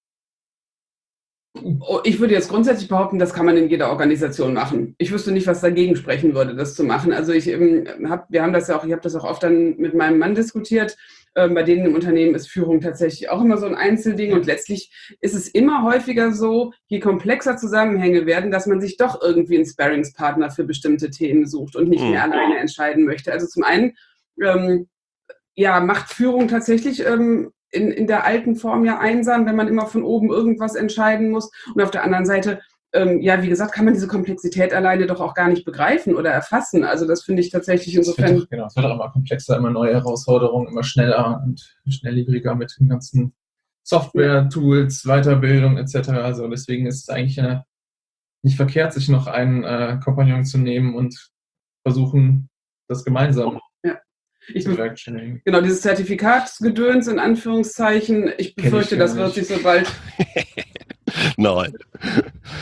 Ich würde jetzt grundsätzlich behaupten, das kann man in jeder Organisation machen. Ich wüsste nicht, was dagegen sprechen würde, das zu machen. Also ich ähm, habe, wir haben das ja auch, ich habe das auch oft dann mit meinem Mann diskutiert. Ähm, bei denen im Unternehmen ist Führung tatsächlich auch immer so ein Einzelding und letztlich ist es immer häufiger so, je komplexer Zusammenhänge werden, dass man sich doch irgendwie einen Sparringspartner für bestimmte Themen sucht und nicht mehr alleine entscheiden möchte. Also zum einen, ähm, ja, macht Führung tatsächlich ähm, In, in der alten Form ja einsam, wenn man immer von oben irgendwas entscheiden muss. Und auf der anderen Seite, ähm, ja, wie gesagt, kann man diese Komplexität alleine doch auch gar nicht begreifen oder erfassen. Also das finde ich tatsächlich insofern... Es wird doch, genau, es wird auch immer komplexer, immer neue Herausforderungen, immer schneller und schnelllebiger mit den ganzen Software, Tools, Weiterbildung et cetera. Also deswegen ist es eigentlich äh, nicht verkehrt, sich noch einen äh, Kompagnon zu nehmen und versuchen, das gemeinsam Ich genau, dieses Zertifikatsgedöns in Anführungszeichen, ich befürchte, ich das wird sich so bald... Nein.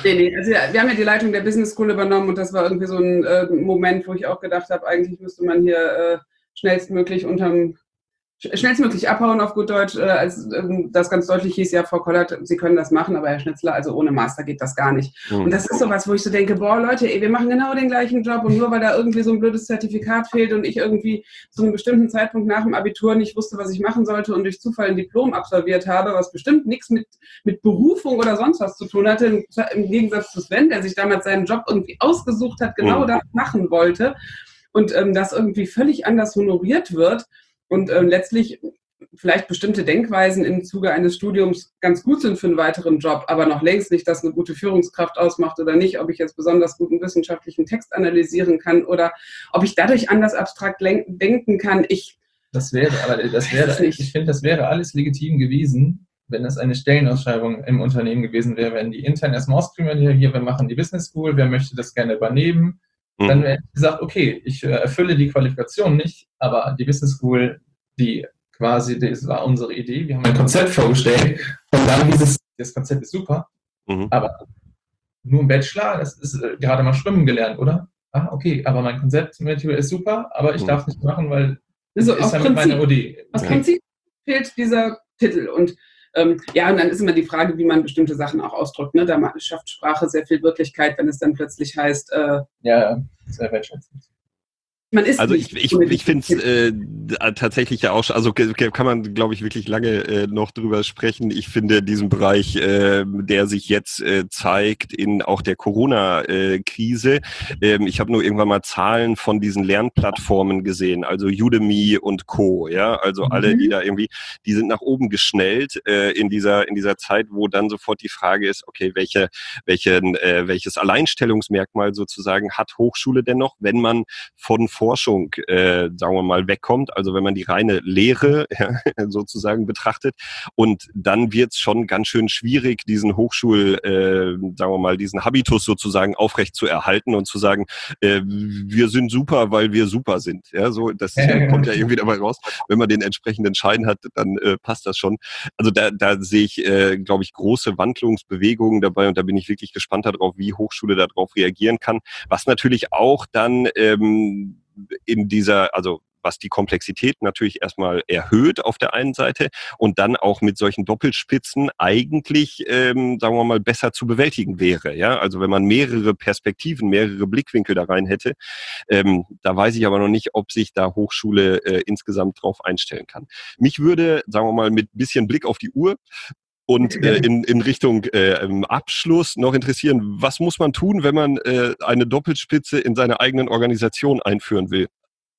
Nee, nee, also ja, wir haben ja die Leitung der Business School übernommen und das war irgendwie so ein äh, Moment, wo ich auch gedacht habe, eigentlich müsste man hier äh, schnellstmöglich unterm schnellstmöglich abhauen auf gut Deutsch, äh, als ähm, das ganz deutlich hieß, ja, Frau Kollert, Sie können das machen, aber Herr Schnitzler, also ohne Master geht das gar nicht. Mhm. Und das ist sowas, wo ich so denke, boah, Leute, ey, wir machen genau den gleichen Job und nur weil da irgendwie so ein blödes Zertifikat fehlt und ich irgendwie zu einem bestimmten Zeitpunkt nach dem Abitur nicht wusste, was ich machen sollte und durch Zufall ein Diplom absolviert habe, was bestimmt nichts mit, mit Berufung oder sonst was zu tun hatte, im, im Gegensatz zu Sven, der sich damals seinen Job irgendwie ausgesucht hat, genau mhm. das machen wollte und ähm, das irgendwie völlig anders honoriert wird. Und ähm, letztlich vielleicht bestimmte Denkweisen im Zuge eines Studiums ganz gut sind für einen weiteren Job, aber noch längst nicht, dass eine gute Führungskraft ausmacht oder nicht, ob ich jetzt besonders guten wissenschaftlichen Text analysieren kann oder ob ich dadurch anders abstrakt denken kann. Ich das wäre, aber das wäre, ich finde, das wäre alles legitim gewesen, wenn das eine Stellenausschreibung im Unternehmen gewesen wäre, wenn die intern erstmal auskümmern, hier, wir machen die Business School, wer möchte das gerne übernehmen? Dann wäre gesagt, okay, ich äh, erfülle die Qualifikation nicht, aber die Business School, die quasi, das war unsere Idee, wir haben ein Konzept vorgestellt und dann dieses, das Konzept ist super, mhm. aber nur ein Bachelor, das ist äh, gerade mal schwimmen gelernt, oder? Ah, okay, aber mein Konzept ist super, aber ich mhm. darf nicht machen, weil das also ist ja mit meiner Idee. Aus ja. Prinzip fehlt dieser Titel und Ähm, ja, und dann ist immer die Frage, wie man bestimmte Sachen auch ausdrückt. Ne? Da schafft Sprache sehr viel Wirklichkeit, wenn es dann plötzlich heißt... Äh, ja, sehr wertschätzend. Man ist also ich, ich, ich finde es äh, tatsächlich ja auch, also kann man, glaube ich, wirklich lange äh, noch drüber sprechen. Ich finde diesen Bereich, äh, der sich jetzt äh, zeigt in auch der Corona-Krise, äh, ich habe nur irgendwann mal Zahlen von diesen Lernplattformen gesehen, also Udemy und Co., ja, also mhm. alle, die da irgendwie, die sind nach oben geschnellt äh, in dieser in dieser Zeit, wo dann sofort die Frage ist, okay, welche welchen äh, welches Alleinstellungsmerkmal sozusagen hat Hochschule denn noch, wenn man von Forschung, äh, sagen wir mal, wegkommt, also wenn man die reine Lehre ja, sozusagen betrachtet und dann wird es schon ganz schön schwierig, diesen Hochschul, äh, sagen wir mal, diesen Habitus sozusagen aufrecht zu erhalten und zu sagen, äh, wir sind super, weil wir super sind. Ja, so, das äh, kommt ja irgendwie dabei raus. Wenn man den entsprechenden Schein hat, dann äh, passt das schon. Also da, da sehe ich, äh, glaube ich, große Wandlungsbewegungen dabei und da bin ich wirklich gespannt darauf, wie Hochschule darauf reagieren kann. Was natürlich auch dann ähm, in dieser, also was die Komplexität natürlich erstmal erhöht auf der einen Seite und dann auch mit solchen Doppelspitzen eigentlich, ähm, sagen wir mal, besser zu bewältigen wäre. Ja, also wenn man mehrere Perspektiven, mehrere Blickwinkel da rein hätte, ähm, da weiß ich aber noch nicht, ob sich da Hochschule äh, insgesamt drauf einstellen kann. Mich würde, sagen wir mal, mit bisschen Blick auf die Uhr und äh, in, in Richtung äh, im Abschluss noch interessieren, was muss man tun, wenn man äh, eine Doppelspitze in seine eigenen Organisation einführen will?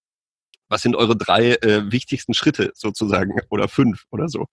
Was sind eure drei äh, wichtigsten Schritte sozusagen oder fünf oder so?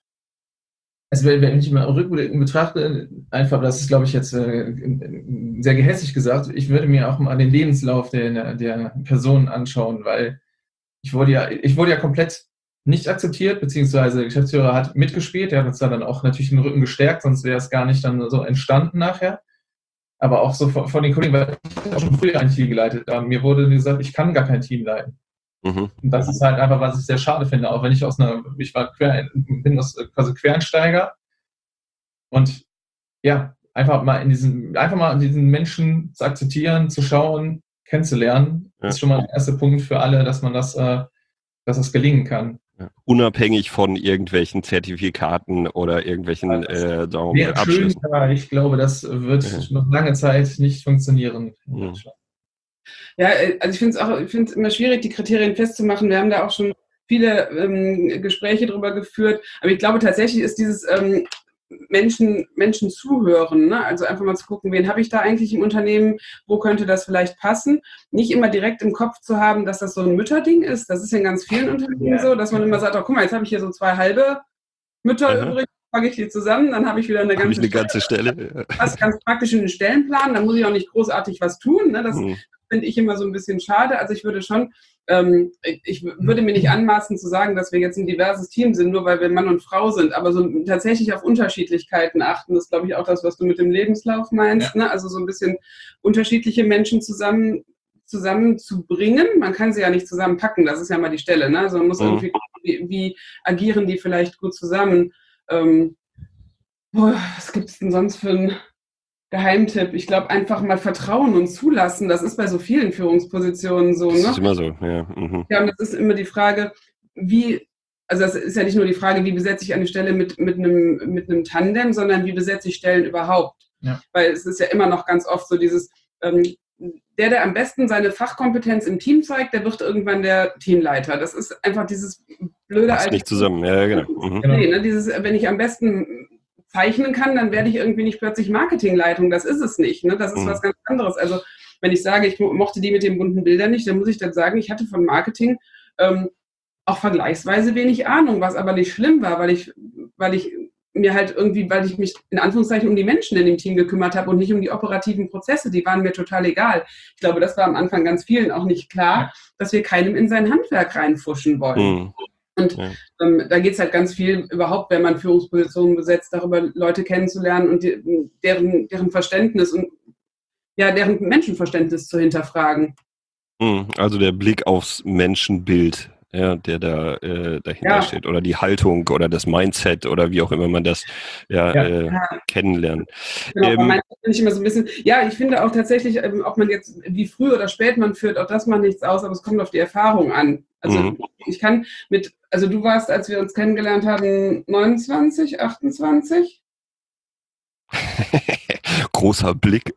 Also wenn ich mal rückblickend betrachte, einfach, das ist glaube ich jetzt äh, sehr gehässig gesagt, ich würde mir auch mal den Lebenslauf der, der Person anschauen, weil ich wurde ja, ich wurde ja komplett nicht akzeptiert, beziehungsweise der Geschäftsführer hat mitgespielt, der hat uns da dann auch natürlich den Rücken gestärkt, sonst wäre es gar nicht dann so entstanden nachher. Aber auch so von, von den Kollegen, weil ich auch schon früher ein Team geleitet habe. Mir wurde gesagt, ich kann gar kein Team leiten. Mhm. Und das ist halt einfach, was ich sehr schade finde, auch wenn ich aus einer, ich war quer, bin aus quasi Quereinsteiger und ja, einfach mal in diesen, einfach mal diesen Menschen zu akzeptieren, zu schauen, kennenzulernen, ja. ist schon mal der erste Punkt für alle, dass man das, äh, dass das gelingen kann. Ja. Unabhängig von irgendwelchen Zertifikaten oder irgendwelchen äh, wäre schön, aber ich glaube, das wird ja. noch lange Zeit nicht funktionieren in ja. Deutschland. Ja, also ich finde es auch, ich finde es immer schwierig, die Kriterien festzumachen. Wir haben da auch schon viele ähm, Gespräche drüber geführt. Aber ich glaube tatsächlich ist dieses ähm, Menschen, Menschen zuhören, ne? Also einfach mal zu gucken, wen habe ich da eigentlich im Unternehmen, wo könnte das vielleicht passen. Nicht immer direkt im Kopf zu haben, dass das so ein Mütterding ist. Das ist in ganz vielen Unternehmen ja. so, dass man immer sagt, oh, guck mal, jetzt habe ich hier so zwei halbe Mütter Aha. übrig. Packe ich die zusammen, dann habe ich wieder eine ganze, ich eine ganze Stelle. Stelle. Das ist ganz praktisch in den Stellenplan, da muss ich auch nicht großartig was tun. Ne? Das hm. finde ich immer so ein bisschen schade. Also ich würde schon, ähm, ich würde mir nicht anmaßen zu sagen, dass wir jetzt ein diverses Team sind, nur weil wir Mann und Frau sind, aber so tatsächlich auf Unterschiedlichkeiten achten, das ist, glaube ich, auch das, was du mit dem Lebenslauf meinst. Ja. Ne? Also so ein bisschen unterschiedliche Menschen zusammen zusammenzubringen. Man kann sie ja nicht zusammenpacken, das ist ja mal die Stelle. Ne? Also man muss mhm. irgendwie, wie, wie agieren die vielleicht gut zusammen? Ähm, boah, was gibt es denn sonst für ein Geheimtipp. Ich glaube, einfach mal vertrauen und zulassen. Das ist bei so vielen Führungspositionen so. Das ne? ist immer so, ja. Mhm. Ja, und das ist immer die Frage, wie, also das ist ja nicht nur die Frage, wie besetze ich eine Stelle mit, mit, einem, mit einem Tandem, sondern wie besetze ich Stellen überhaupt. Ja. Weil es ist ja immer noch ganz oft so dieses, ähm, der, der am besten seine Fachkompetenz im Team zeigt, der wird irgendwann der Teamleiter. Das ist einfach dieses blöde Passt alte... nicht zusammen, ja, genau. Mhm. Nee, ne, dieses, wenn ich am besten zeichnen kann, dann werde ich irgendwie nicht plötzlich Marketingleitung. Das ist es nicht. Ne? Das ist Mhm. was ganz anderes. Also wenn ich sage, ich mochte die mit den bunten Bildern nicht, dann muss ich dann sagen, ich hatte von Marketing ähm, auch vergleichsweise wenig Ahnung, was aber nicht schlimm war, weil ich, weil ich mir halt irgendwie, weil ich mich in Anführungszeichen um die Menschen in dem Team gekümmert habe und nicht um die operativen Prozesse, die waren mir total egal. Ich glaube, das war am Anfang ganz vielen auch nicht klar, dass wir keinem in sein Handwerk reinfuschen wollen. Mhm. Und ja. ähm, da geht es halt ganz viel überhaupt, wenn man Führungspositionen besetzt, darüber Leute kennenzulernen und die, deren, deren Verständnis und ja, deren Menschenverständnis zu hinterfragen. Mhm. Also der Blick aufs Menschenbild, ja, der da äh, dahinter Ja. steht, oder die Haltung oder das Mindset oder wie auch immer man das ja, Ja. Äh, Ja. kennenlernt. Genau, Ähm, aber manchmal bin ich immer so ein bisschen, ja, ich finde auch tatsächlich, ähm, ob man jetzt wie früh oder spät man führt, auch das macht nichts aus, aber es kommt auf die Erfahrung an. Also Mhm. ich kann mit, also du warst, als wir uns kennengelernt haben, neunundzwanzig, achtundzwanzig? Großer Blick.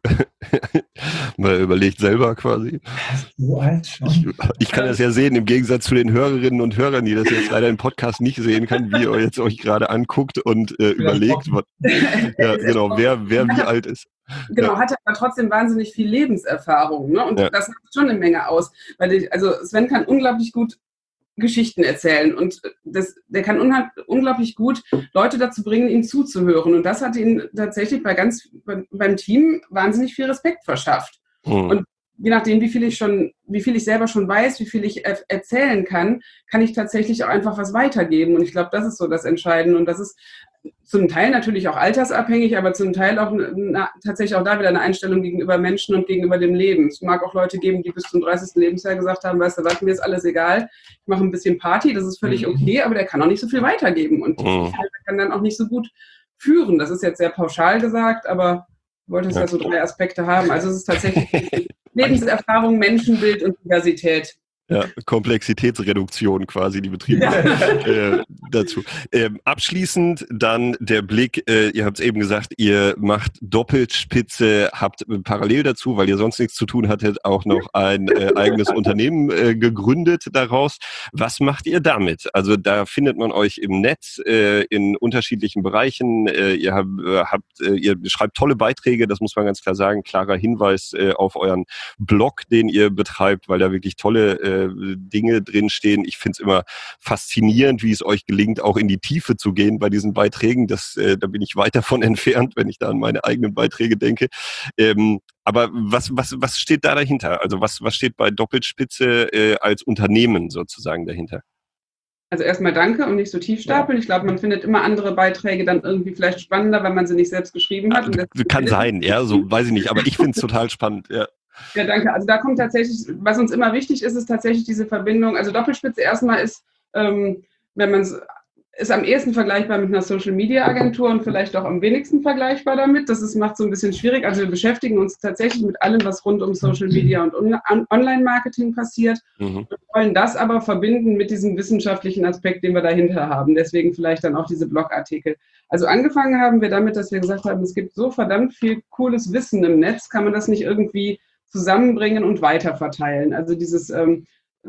Mal überlegt selber quasi. So alt schon. Ich, ich kann das ja sehen, im Gegensatz zu den Hörerinnen und Hörern, die das jetzt leider im Podcast nicht sehen können, wie ihr jetzt euch gerade anguckt und äh, überlegt, was, ja, genau, wer, wer wie alt ist. Genau, Ja. hatte aber trotzdem wahnsinnig viel Lebenserfahrung. Ne? Und Ja. das macht schon eine Menge aus. Weil ich, also Sven kann unglaublich gut Geschichten erzählen und das, der kann unheim, unglaublich gut Leute dazu bringen, ihm zuzuhören. Und das hat ihn tatsächlich bei ganz, bei, beim Team wahnsinnig viel Respekt verschafft. Mhm. Und je nachdem, wie viel ich schon, wie viel ich selber schon weiß, wie viel ich er, erzählen kann, kann ich tatsächlich auch einfach was weitergeben. Und ich glaube, das ist so das Entscheidende. Und das ist zum Teil natürlich auch altersabhängig, aber zum Teil auch na, tatsächlich auch da wieder eine Einstellung gegenüber Menschen und gegenüber dem Leben. Es mag auch Leute geben, die bis zum dreißigsten Lebensjahr gesagt haben, weißt du was, mir ist alles egal, ich mache ein bisschen Party, das ist völlig okay, aber der kann auch nicht so viel weitergeben und Mhm. der kann dann auch nicht so gut führen. Das ist jetzt sehr pauschal gesagt, aber du wolltest ja, Ja. so drei Aspekte haben. Also es ist tatsächlich Lebenserfahrung, Menschenbild und Diversität. Ja, Komplexitätsreduktion quasi, die Betriebe äh, dazu. Ähm, abschließend dann der Blick, äh, ihr habt es eben gesagt, ihr macht Doppelspitze, habt äh, parallel dazu, weil ihr sonst nichts zu tun hattet, auch noch ein äh, eigenes Unternehmen äh, gegründet daraus. Was macht ihr damit? Also da findet man euch im Netz äh, in unterschiedlichen Bereichen. Äh, ihr habt, äh, habt äh, ihr schreibt tolle Beiträge, das muss man ganz klar sagen. Klarer Hinweis äh, auf euren Blog, den ihr betreibt, weil da wirklich tolle äh, Dinge drinstehen. Ich finde es immer faszinierend, wie es euch gelingt, auch in die Tiefe zu gehen bei diesen Beiträgen. Das, äh, da bin ich weit davon entfernt, wenn ich da an meine eigenen Beiträge denke. Ähm, aber was, was, was steht da dahinter? Also was, was steht bei Doppelspitze äh, als Unternehmen sozusagen dahinter? Also erstmal danke und nicht so tief stapeln. Ich glaube, man findet immer andere Beiträge dann irgendwie vielleicht spannender, wenn man sie nicht selbst geschrieben hat. Und Kann sein, ja, so weiß ich nicht. Aber ich finde es total spannend, ja. Ja, danke. Also da kommt tatsächlich, was uns immer wichtig ist, ist tatsächlich diese Verbindung. Also Doppelspitze erstmal ist, ähm, wenn man es, ist am ehesten vergleichbar mit einer Social-Media-Agentur und vielleicht auch am wenigsten vergleichbar damit. Das ist, macht so ein bisschen schwierig. Also wir beschäftigen uns tatsächlich mit allem, was rund um Social-Media und On- Online-Marketing passiert. Mhm. Wir wollen das aber verbinden mit diesem wissenschaftlichen Aspekt, den wir dahinter haben. Deswegen vielleicht dann auch diese Blogartikel. Also angefangen haben wir damit, dass wir gesagt haben, es gibt so verdammt viel cooles Wissen im Netz, kann man das nicht irgendwie zusammenbringen und weiterverteilen. Also dieses ähm,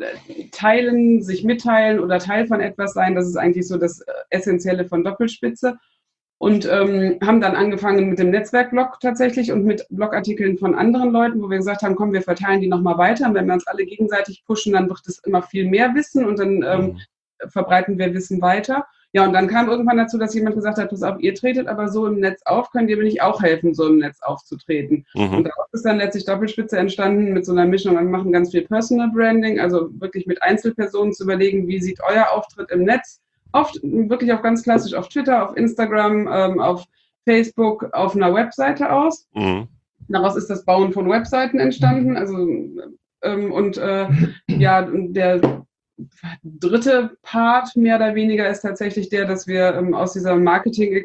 Teilen, sich mitteilen oder Teil von etwas sein, das ist eigentlich so das Essentielle von Doppelspitze. Und ähm, haben dann angefangen mit dem Netzwerkblog tatsächlich und mit Blogartikeln von anderen Leuten, wo wir gesagt haben, komm, wir verteilen die nochmal weiter. Und wenn wir uns alle gegenseitig pushen, dann wird es immer viel mehr Wissen und dann ähm, mhm. verbreiten wir Wissen weiter. Ja, und dann kam irgendwann dazu, dass jemand gesagt hat, pass auf, ihr tretet aber so im Netz auf, könnt ihr mir nicht auch helfen, so im Netz aufzutreten? Mhm. Und daraus ist dann letztlich Doppelspitze entstanden mit so einer Mischung. Wir machen ganz viel Personal Branding, also wirklich mit Einzelpersonen zu überlegen, wie sieht euer Auftritt im Netz, oft wirklich auch ganz klassisch auf Twitter, auf Instagram, ähm, auf Facebook, auf einer Webseite aus. Mhm. Daraus ist das Bauen von Webseiten entstanden. Also ähm, und äh, ja, der dritte Part mehr oder weniger ist tatsächlich der, dass wir ähm, aus dieser Marketing-Expertise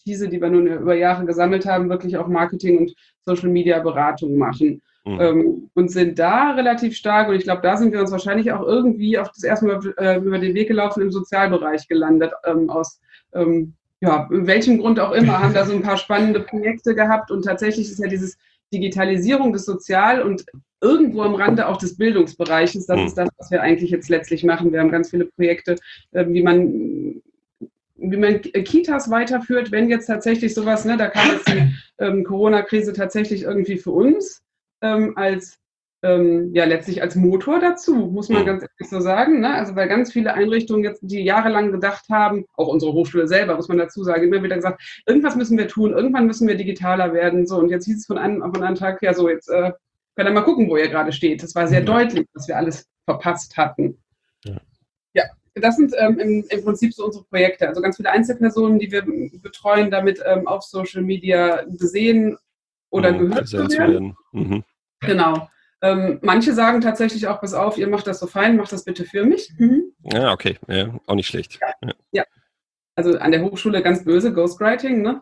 Expertise, die wir nun über Jahre gesammelt haben, wirklich auch Marketing- und Social-Media-Beratung machen. Mhm. Ähm, und sind da relativ stark. Und ich glaube, da sind wir uns wahrscheinlich auch irgendwie auf das erste Mal äh, über den Weg gelaufen, im Sozialbereich gelandet. Ähm, aus ähm, ja, welchem Grund auch immer, haben da so ein paar spannende Projekte gehabt. Und tatsächlich ist ja dieses Digitalisierung des Sozial- und irgendwo am Rande auch des Bildungsbereiches, das mhm. ist das, was wir eigentlich jetzt letztlich machen. Wir haben ganz viele Projekte, äh, wie man wie man Kitas weiterführt, wenn jetzt tatsächlich sowas, ne, da kam jetzt die ähm, Corona-Krise tatsächlich irgendwie für uns ähm, als, ähm, ja, letztlich als Motor dazu, muss man ganz ehrlich so sagen, ne? Also weil ganz viele Einrichtungen jetzt, die jahrelang gedacht haben, auch unsere Hochschule selber, muss man dazu sagen, immer wieder gesagt, irgendwas müssen wir tun, irgendwann müssen wir digitaler werden, so, und jetzt hieß es von einem, von einem Tag, ja so, jetzt äh, könnt ihr mal gucken, wo ihr gerade steht. Das war sehr mhm. deutlich, dass wir alles verpasst hatten. Ja. ja. Das sind ähm, im, im Prinzip so unsere Projekte. Also ganz viele Einzelpersonen, die wir betreuen, damit ähm, auf Social Media gesehen oder mhm, gehört zu werden. Mhm. Genau. Ähm, manche sagen tatsächlich auch, pass auf, ihr macht das so fein, macht das bitte für mich. Mhm. Ja, okay. Ja, auch nicht schlecht. Ja. Ja. ja. Also an der Hochschule ganz böse, Ghostwriting, ne?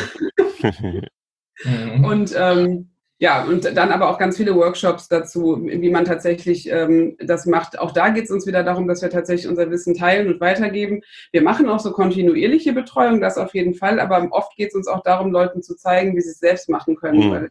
Mhm. Und ähm, ja, und dann aber auch ganz viele Workshops dazu, wie man tatsächlich ähm, das macht. Auch da geht es uns wieder darum, dass wir tatsächlich unser Wissen teilen und weitergeben. Wir machen auch so kontinuierliche Betreuung, das auf jeden Fall, aber oft geht es uns auch darum, Leuten zu zeigen, wie sie es selbst machen können. Mhm. Weil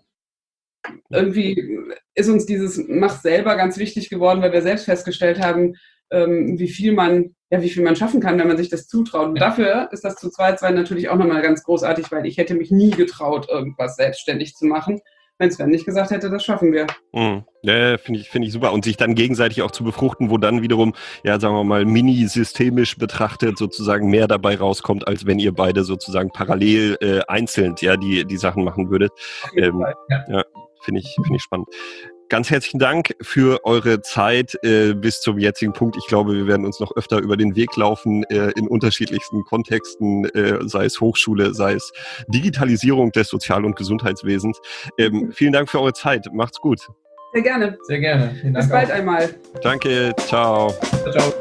irgendwie ist uns dieses Mach selber ganz wichtig geworden, weil wir selbst festgestellt haben, ähm, wie viel man, ja, wie viel man schaffen kann, wenn man sich das zutraut. Und dafür ist das zu zweit zwei natürlich auch nochmal ganz großartig, weil ich hätte mich nie getraut, irgendwas selbstständig zu machen, wenn Sven nicht gesagt hätte, das schaffen wir. Mhm. Ja, finde ich, finde ich super. Und sich dann gegenseitig auch zu befruchten, wo dann wiederum, ja, sagen wir mal, mini-systemisch betrachtet sozusagen mehr dabei rauskommt, als wenn ihr beide sozusagen parallel äh, einzeln ja, die, die Sachen machen würdet. Ähm, ja, ja finde ich, finde ich spannend. Ganz herzlichen Dank für eure Zeit äh, bis zum jetzigen Punkt. Ich glaube, wir werden uns noch öfter über den Weg laufen äh, in unterschiedlichsten Kontexten, äh, sei es Hochschule, sei es Digitalisierung des Sozial- und Gesundheitswesens. Ähm, vielen Dank für eure Zeit. Macht's gut. Sehr gerne. Sehr gerne. Vielen Dank. Bis bald auch. einmal. Danke. Ciao. Ciao.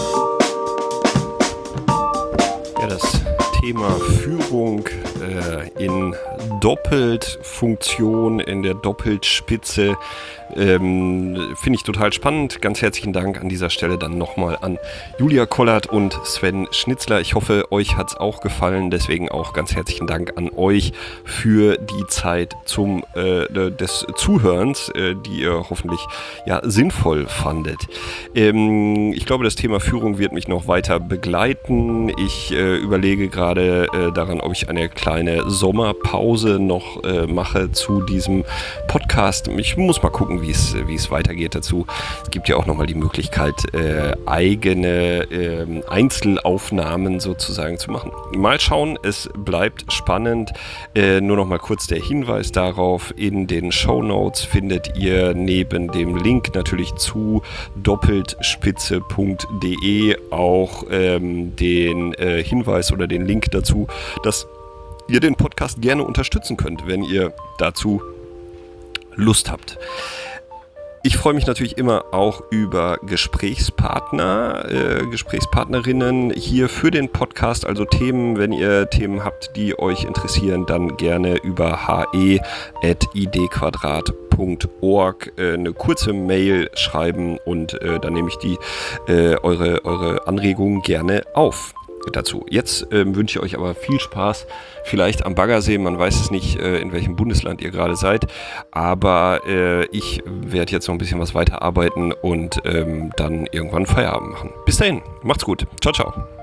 Ja, das Thema Führung äh, in Doppeltfunktion, in der Doppeltspitze, ähm, finde ich total spannend. Ganz herzlichen Dank an dieser Stelle dann nochmal an Julia Kollert und Sven Schnitzler. Ich hoffe, euch hat es auch gefallen. Deswegen auch ganz herzlichen Dank an euch für die Zeit zum, äh, des Zuhörens, äh, die ihr hoffentlich ja, sinnvoll fandet. Ähm, ich glaube, das Thema Führung wird mich noch weiter begleiten. Ich äh, überlege gerade äh, daran, ob ich eine kleine Sommerpause noch äh, mache zu diesem Podcast. Ich muss mal gucken, wie es, wie es weitergeht dazu. Es gibt ja auch nochmal die Möglichkeit, äh, eigene äh, Einzelaufnahmen sozusagen zu machen. Mal schauen, es bleibt spannend. Äh, nur noch mal kurz der Hinweis darauf, in den Shownotes findet ihr neben dem Link natürlich zu doppeltspitze punkt de auch ähm, den äh, Hinweis oder den Link dazu, dass ihr den Podcast gerne unterstützen könnt, wenn ihr dazu Lust habt. Ich freue mich natürlich immer auch über Gesprächspartner, äh, Gesprächspartnerinnen hier für den Podcast, also Themen, wenn ihr Themen habt, die euch interessieren, dann gerne über h e at idquadrat punkt org äh, eine kurze Mail schreiben und äh, dann nehme ich die äh, eure, eure Anregungen gerne auf. Dazu. Jetzt äh, wünsche ich euch aber viel Spaß, vielleicht am Baggersee, man weiß es nicht, äh, in welchem Bundesland ihr gerade seid, aber äh, ich werde jetzt noch ein bisschen was weiterarbeiten und ähm, dann irgendwann Feierabend machen. Bis dahin, macht's gut. Ciao, ciao.